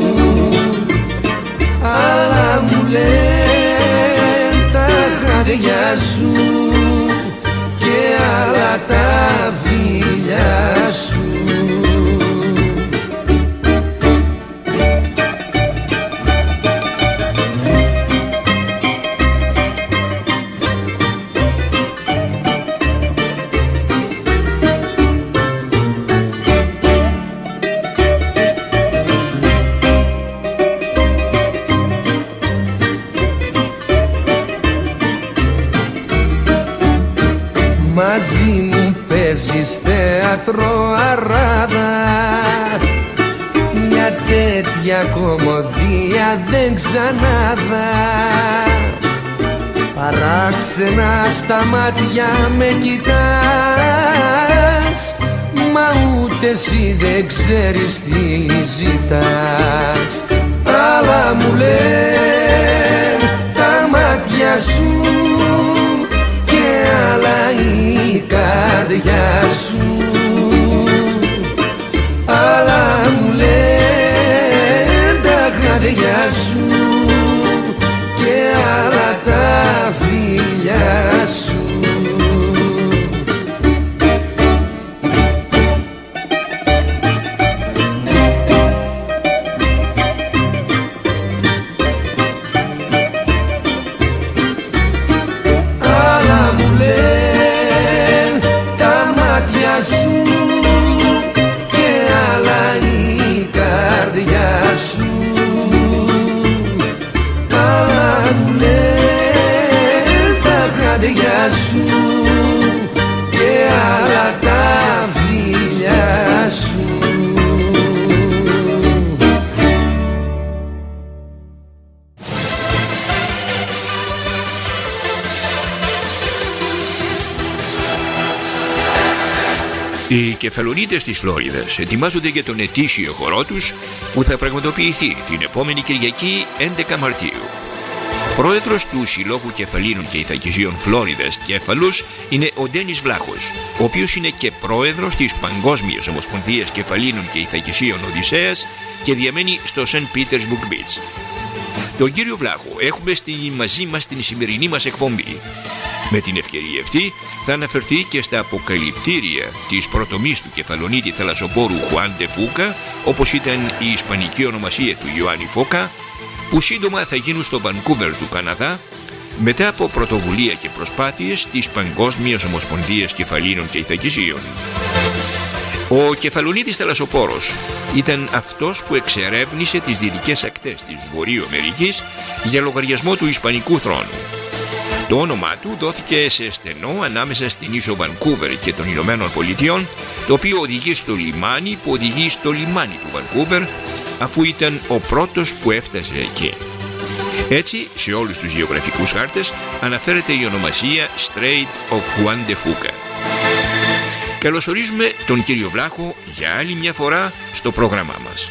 αλλά μου λένε τα χάδια σου και άλλα τα φιλιά σου. Μαζί μου παίζεις θέατρο αράδα, μια τέτοια κομμωδία δεν ξανάδα. Παράξενα στα μάτια με κοιτάς, μα ούτε εσύ δεν ξέρεις τι ζητάς. Αλλά μου λένε τα μάτια σου και άλλα η καρδιά σου, αλλά μου λένε τα χάδια σου και άλλα τα φιλιά σου. Σου και άλλα τα φιλιά σου. Οι Κεφαλονίτες της Φλόριδας ετοιμάζονται για τον ετήσιο χορό τους που θα πραγματοποιηθεί την επόμενη Κυριακή 11 Μαρτίου. Πρόεδρος του Συλλόγου Κεφαλίνων και Ηθακισίων Φλόριδας Κέφαλους είναι ο Ντένις Βλάχος, ο οποίος είναι και πρόεδρος της Παγκόσμιας Ομοσπονδίας Κεφαλίνων και Ηθακισίων Οδυσσέας και διαμένει στο Σεντ Πίτερσμπουργκ Μπίτς. Τον κύριο Βλάχο έχουμε μαζί μας στην σημερινή μας εκπομπή. Με την ευκαιρία αυτή θα αναφερθεί και στα αποκαλυπτήρια της πρωτομής του κεφαλονίτη θαλασσοπόρου Χουάν ντε Φούκα, όπως ήταν η ισπανική ονομασία του Ιωάννη Φώκα, που σύντομα θα γίνουν στο Βανκούβερ του Καναδά μετά από πρωτοβουλία και προσπάθειες της Παγκόσμιας Ομοσπονδίας Κεφαλίνων και Ηθακισίων. Ο κεφαλονίτης θαλασσοπόρος ήταν αυτός που εξερεύνησε τις δυτικές ακτές της Βορείου Αμερικής για λογαριασμό του Ισπανικού θρόνου. Το όνομά του δόθηκε σε στενό ανάμεσα στην ίσο Βανκούβερ και των Ηνωμένων Πολιτειών, το οποίο οδηγεί στο λιμάνι που οδηγεί στο λιμάνι του Βανκούβερ, αφού ήταν ο πρώτος που έφτασε εκεί. Έτσι, σε όλους τους γεωγραφικούς χάρτες αναφέρεται η ονομασία Strait of Juan de Fuca. Καλωσορίζουμε τον κύριο Βλάχο για άλλη μια φορά στο πρόγραμμά μας.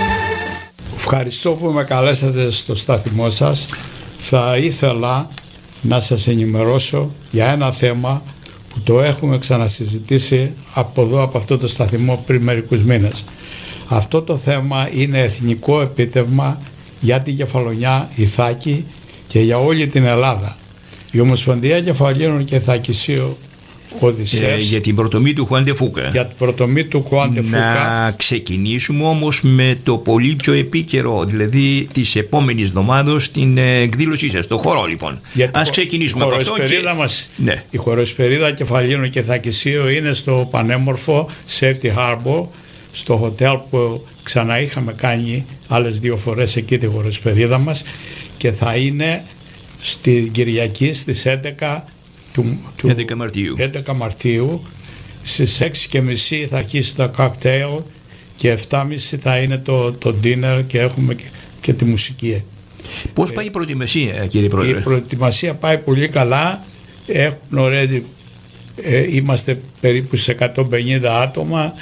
Ευχαριστώ που με καλέσατε στο σταθμό σας. Θα ήθελα να σας ενημερώσω για ένα θέμα που το έχουμε ξανασυζητήσει από αυτό το σταθμό πριν μερικούς μήνες. Αυτό το θέμα είναι εθνικό επίτευγμα για την Κεφαλονιά, Ιθάκη και για όλη την Ελλάδα. Η Ομοσπονδία Κεφαλίνων και Ιθακισίου Οδυσσέας, για την προτομή του Χουάν ντε Φούκα. Για την προτομή του Χουάν ντε Φούκα. Να ξεκινήσουμε όμως με το πολύ πιο επίκαιρο, δηλαδή της επόμενης εβδομάδας, την εκδήλωσή σας, το χορό λοιπόν. Ας ξεκινήσουμε από αυτό. Ναι. Η χοροσπερίδα Κεφαλίνων και Ιθακισίου είναι στο πανέμορφο Safety Harbor, στο χοτέλ που ξανά είχαμε κάνει άλλες 2 φορές εκεί τη χοροσπερίδα μας, και θα είναι στην Κυριακή στις 11 Μαρτίου. Στις 6:30 θα αρχίσει το cocktail και 7:30 θα είναι το dinner και έχουμε και τη μουσική. Πώς πάει η προετοιμασία, κύριε Πρόεδρε? Η προετοιμασία πάει πολύ καλά. Είμαστε περίπου σε 150 άτομα.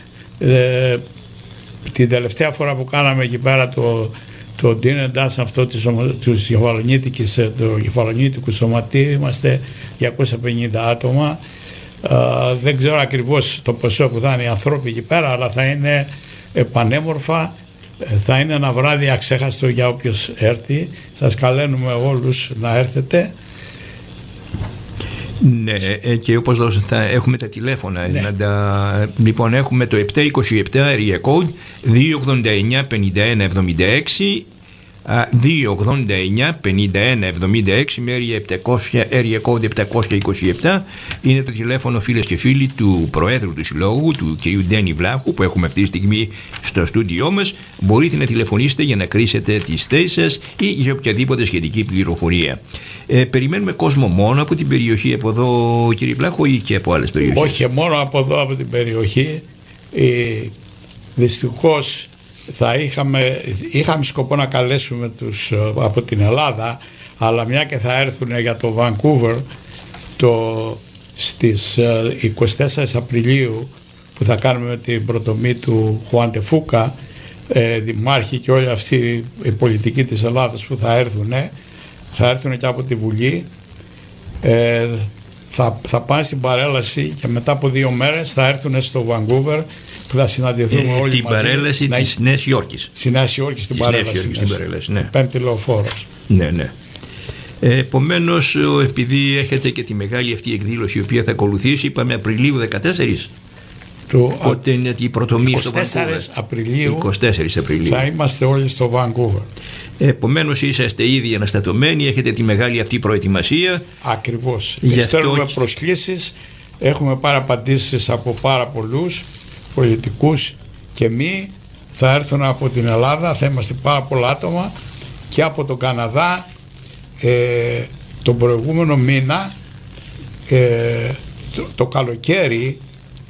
Την τελευταία φορά που κάναμε εκεί πέρα το dinner dance αυτό του κεφαλονίτικου σωματείου, είμαστε 250 άτομα. Δεν ξέρω ακριβώς το ποσό που θα είναι οι ανθρώποι εκεί πέρα, αλλά θα είναι πανέμορφα. Θα είναι ένα βράδυ αξέχαστο για όποιος έρθει. Σας καλένουμε όλους να έρθετε. Ναι, και όπως θα έχουμε τα τηλέφωνα. Ναι. Λοιπόν, έχουμε το 727 area code 289 51 76, 289 51 76 με area code 727. Είναι το τηλέφωνο, φίλες και φίλοι, του Προέδρου του Συλλόγου, του κ. Ντένι Βλάχου, που έχουμε αυτή τη στιγμή στο στούντιό μας. Μπορείτε να τηλεφωνήσετε για να κρίσετε τις θέσεις σας ή για οποιαδήποτε σχετική πληροφορία. Περιμένουμε κόσμο μόνο από την περιοχή από εδώ, κ. Βλάχου, ή και από άλλες περιοχές? Όχι, μόνο από εδώ, από την περιοχή. Δυστυχώς είχαμε σκοπό να καλέσουμε τους από την Ελλάδα, αλλά μια και θα έρθουν για το Vancouver στις 24 Απριλίου, που θα κάνουμε την προτομή του Χουάν ντε Φούκα, δημάρχοι και όλοι αυτοί οι πολιτικοί της Ελλάδας που θα έρθουν και από τη Βουλή. Θα πάνε στην παρέλαση και μετά από 2 μέρες θα έρθουν στο Vancouver, που θα συναντηθούμε όλοι την μαζί. Την παρέλαση της Νέας Υόρκης. Στη Νέα Υόρκη στην παρέλαση. Ναι. 5η Λεωφόρος. Ναι, ναι. Επομένως, επειδή έχετε και τη μεγάλη αυτή εκδήλωση, η οποία θα ακολουθήσει, είπαμε Απριλίου 14. Πότε είναι η πρωτομή στο Vancouver? 24 Απριλίου. 24 Απριλίου. Θα είμαστε όλοι στο Vancouver. Επομένως, είσαστε ήδη αναστατωμένοι, έχετε τη μεγάλη αυτή προετοιμασία. Ακριβώς. Στέλνουμε προσκλήσεις, έχουμε παραπατήσεις από πάρα πολλούς πολιτικούς και μη. Θα έρθουν από την Ελλάδα, θα είμαστε πάρα πολλά άτομα, και από τον Καναδά. Τον προηγούμενο μήνα, το καλοκαίρι,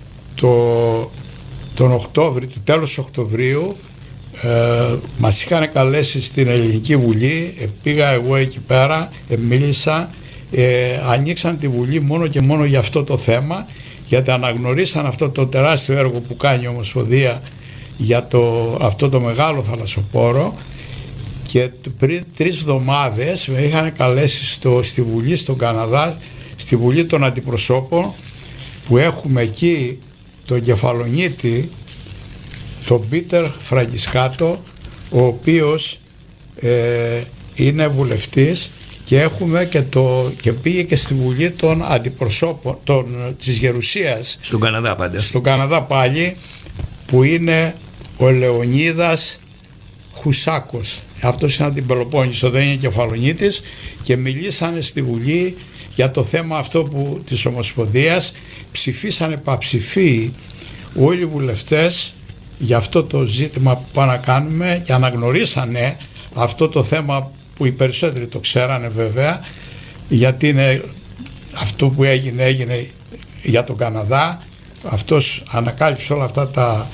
τον Οκτώβριο, το τέλος Οκτωβρίου, μας είχαν καλέσει στην Ελληνική Βουλή. Πήγα εγώ εκεί πέρα, μίλησα, ανοίξαν τη Βουλή μόνο και μόνο για αυτό το θέμα, γιατί αναγνωρίσαν αυτό το τεράστιο έργο που κάνει η Ομοσπονδία για αυτό το μεγάλο θαλασσοπόρο. Και πριν 3 εβδομάδες με είχαν καλέσει στη Βουλή στον Καναδά, στη Βουλή των Αντιπροσώπων, που έχουμε εκεί τον κεφαλονίτη, τον Πίτερ Φραγκισκάτο, ο οποίος είναι βουλευτής, και έχουμε και πήγε και στη Βουλή των Αντιπροσώπων της Γερουσίας, στον Καναδά πάντα. Στον Καναδά πάλι, που είναι ο Λεωνίδας Χουσάκος. Αυτός είναι από την Πελοπόννησο, δεν είναι κεφαλονίτης, και μιλήσανε στη Βουλή για το θέμα αυτό της Ομοσπονδίας. Ψηφίσανε παψηφοί όλοι οι βουλευτές για αυτό το ζήτημα που πάμε να κάνουμε, και αναγνωρίσανε αυτό το θέμα που οι περισσότεροι το ξέρανε βέβαια, γιατί είναι αυτό που έγινε για τον Καναδά. Αυτός ανακάλυψε όλα αυτά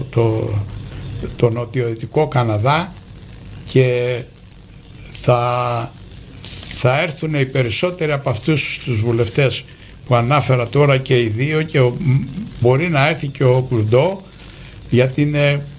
το νοτιοδυτικό Καναδά, και θα έρθουν οι περισσότεροι από αυτούς τους βουλευτές που ανάφερα τώρα, και οι 2, και μπορεί να έρθει και ο Κλουντό, γιατί είναι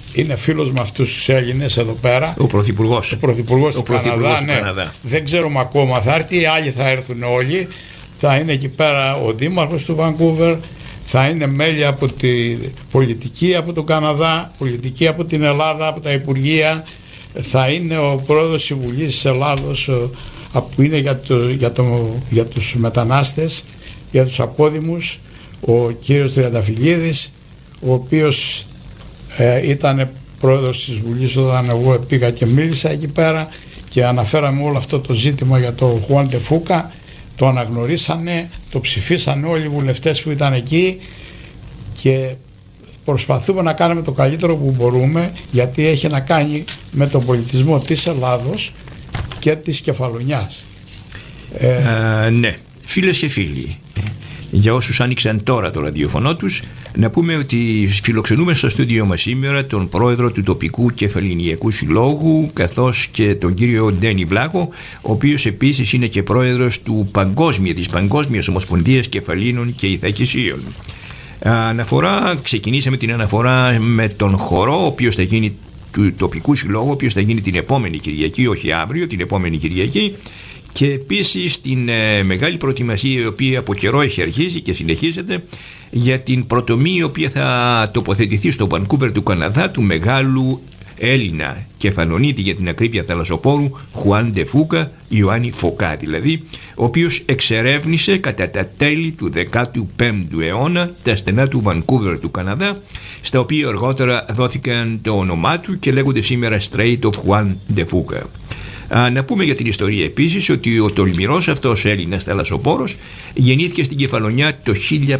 είναι φίλος με αυτούς τους Έλληνες εδώ πέρα. Ο Πρωθυπουργός. Ο Πρωθυπουργός του Καναδά, ναι. Δεν ξέρουμε ακόμα, θα έρθει, οι άλλοι θα έρθουν όλοι. Θα είναι εκεί πέρα ο Δήμαρχος του Βανκούβερ, θα είναι μέλη από τη πολιτική από τον Καναδά, πολιτική από την Ελλάδα, από τα Υπουργεία. Θα είναι ο πρόεδρος της Βουλής της Ελλάδος που είναι για τους μετανάστες, για τους απόδημους, ο κύριος Τριανταφυλλίδης, ο οποίος ήταν πρόεδρος της Βουλής όταν εγώ πήγα και μίλησα εκεί πέρα και αναφέραμε όλο αυτό το ζήτημα για το Χουάν ντε Φούκα. Το αναγνωρίσανε, το ψηφίσανε όλοι οι βουλευτές που ήταν εκεί και προσπαθούμε να κάνουμε το καλύτερο που μπορούμε, γιατί έχει να κάνει με τον πολιτισμό της Ελλάδος και της Κεφαλονιάς. Ναι, φίλες και φίλοι, για όσους άνοιξαν τώρα το ραδιοφωνό τους, να πούμε ότι φιλοξενούμε στο στούντιο μας σήμερα τον πρόεδρο του τοπικού Κεφαληνιακού Συλλόγου, καθώς και τον κύριο Ντένι Βλάχο, ο οποίος επίσης είναι και πρόεδρος της Παγκόσμιας Ομοσπονδίας Κεφαλήνων και Ηθακισίων. Ξεκινήσαμε την αναφορά με τον χορό, ο οποίος θα γίνει του τοπικού συλλόγου, ο οποίος θα γίνει την επόμενη Κυριακή, όχι αύριο, την επόμενη Κυριακή. Και επίσης την μεγάλη προετοιμασία η οποία από καιρό έχει αρχίσει και συνεχίζεται για την πρωτομή η οποία θα τοποθετηθεί στο Βανκούβερ του Καναδά του μεγάλου Έλληνα κεφαλονίτη, για την ακρίβεια, θαλασσοπόρου Χουάν ντε Φούκα, Ιωάννη Φωκά δηλαδή, ο οποίος εξερεύνησε κατά τα τέλη του 15ου αιώνα τα στενά του Βανκούβερ του Καναδά, στα οποία αργότερα δόθηκαν το όνομά του και λέγονται σήμερα Strait of Juan de Fuca. Να πούμε για την ιστορία επίσης ότι ο τολμηρός αυτός Έλληνας θαλασσοπόρος γεννήθηκε στην Κεφαλονιά το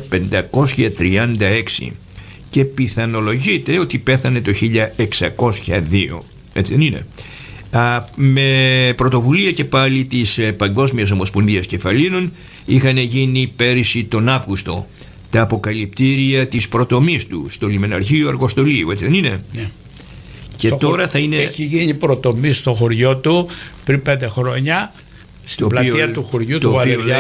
1536 και πιθανολογείται ότι πέθανε το 1602. Έτσι δεν είναι? Με πρωτοβουλία και πάλι της Παγκόσμιας Ομοσπονδίας Κεφαλήνων είχαν γίνει πέρυσι τον Αύγουστο τα αποκαλυπτήρια της πρωτομής του στο λιμεναρχείο Αργοστολίου, έτσι δεν είναι? Yeah. Και τώρα θα είναι... Έχει γίνει πρωτομή στο χωριό του πριν 5 χρόνια, στην πλατεία του χωριού του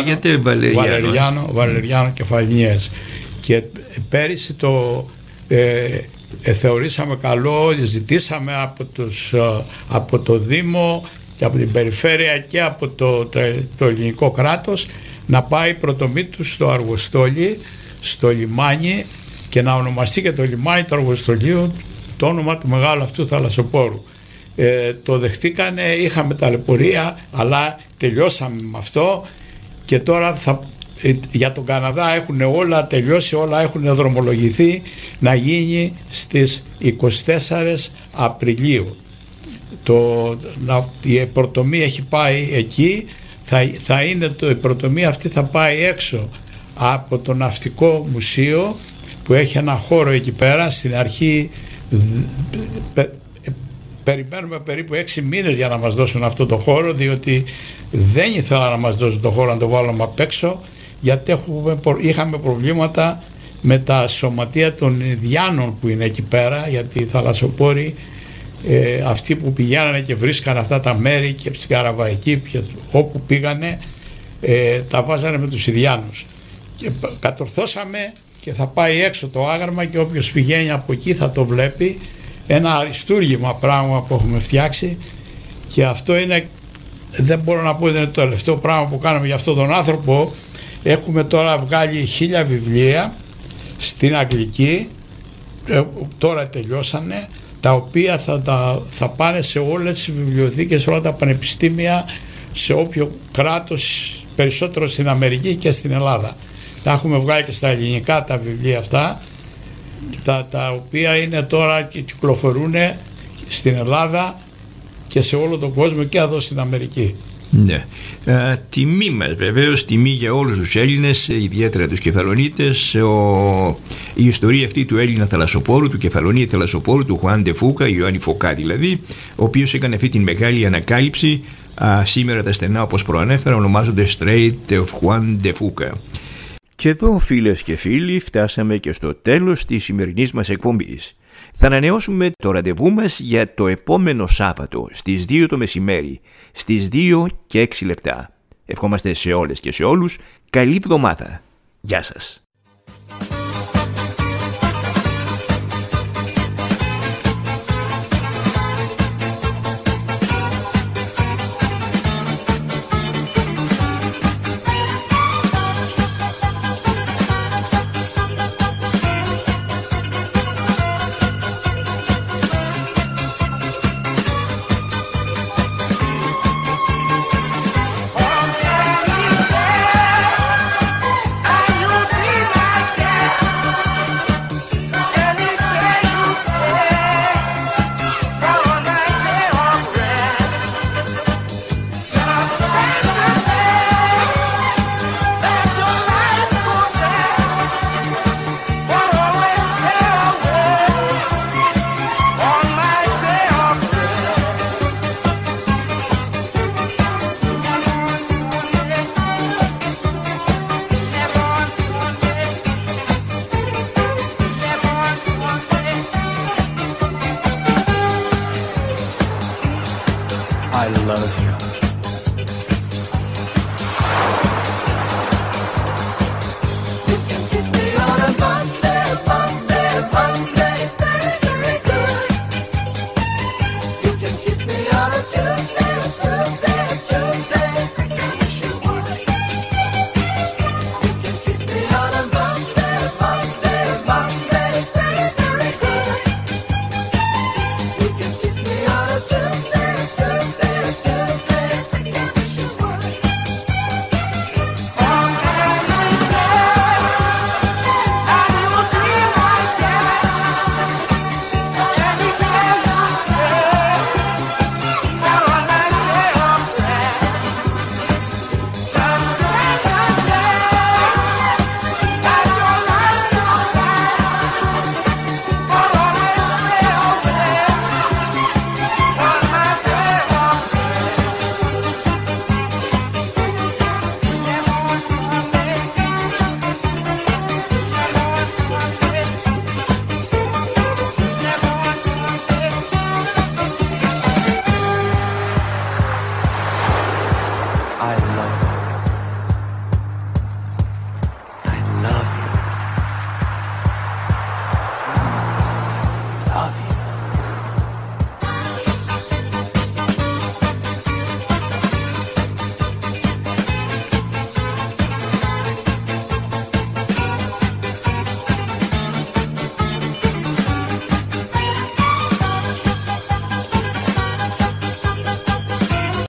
Βαλεριάνο Κεφαλιές. Και πέρυσι θεωρήσαμε καλό, ζητήσαμε από το Δήμο και από την Περιφέρεια και από το ελληνικό κράτος να πάει η πρωτομή του στο Αργοστόλι, στο λιμάνι, και να ονομαστεί και το λιμάνι του Αργοστολίου το όνομα του μεγάλου αυτού θαλασσοπόρου. Το δεχτήκανε, είχαμε ταλαιπωρία, αλλά τελειώσαμε με αυτό και τώρα για τον Καναδά έχουν όλα τελειώσει, όλα έχουν δρομολογηθεί να γίνει στις 24 Απριλίου. Η πρωτομή έχει πάει εκεί, η πρωτομή αυτή θα πάει έξω από το Ναυτικό Μουσείο που έχει ένα χώρο εκεί πέρα. Στην αρχή περιμένουμε περίπου 6 μήνες για να μας δώσουν αυτό το χώρο, διότι δεν ήθελα να μας δώσουν το χώρο να το βάλουμε απ' έξω, γιατί είχαμε προβλήματα με τα σωματεία των Ινδιάνων που είναι εκεί πέρα, γιατί οι θαλασσοπόροι αυτοί που πηγαίνανε και βρίσκανε αυτά τα μέρη και στην Καραβαϊκή όπου πήγανε τα βάζανε με τους Ινδιάνους, και κατορθώσαμε και θα πάει έξω το άγαρμα και όποιος πηγαίνει από εκεί θα το βλέπει. Ένα αριστούργημα πράγμα που έχουμε φτιάξει, και αυτό είναι, δεν μπορώ να πω ότι είναι το τελευταίο πράγμα που κάναμε για αυτόν τον άνθρωπο. Έχουμε τώρα βγάλει 1000 βιβλία στην αγγλική, τώρα τελειώσανε, τα οποία θα πάνε σε όλες τις βιβλιοθήκες, όλα τα πανεπιστήμια, σε όποιο κράτος, περισσότερο στην Αμερική και στην Ελλάδα. Τα έχουμε βγάλει και στα ελληνικά τα βιβλία αυτά, τα οποία είναι τώρα και κυκλοφορούν στην Ελλάδα και σε όλο τον κόσμο και εδώ στην Αμερική. Ναι. Τιμή μας βεβαίως, τιμή για όλους τους Έλληνες, ιδιαίτερα τους Κεφαλονίτες, η ιστορία αυτή του Έλληνα θαλασσοπόρου, του Κεφαλονίτη θαλασσοπόρου, του Χουάν ντε Φούκα, Ιωάννη Φωκά δηλαδή, ο οποίος έκανε αυτή την μεγάλη ανακάλυψη. Σήμερα τα στενά, όπως προανέφερα, ονομάζονται Strait of Juan de Fuca. Και εδώ, φίλες και φίλοι, φτάσαμε και στο τέλος της σημερινής μας εκπομπής. Θα ανανεώσουμε το ραντεβού μας για το επόμενο Σάββατο στις 2 το μεσημέρι, στις 2 και 6 λεπτά. Ευχόμαστε σε όλες και σε όλους καλή εβδομάδα. Γεια σας. συνάδελφος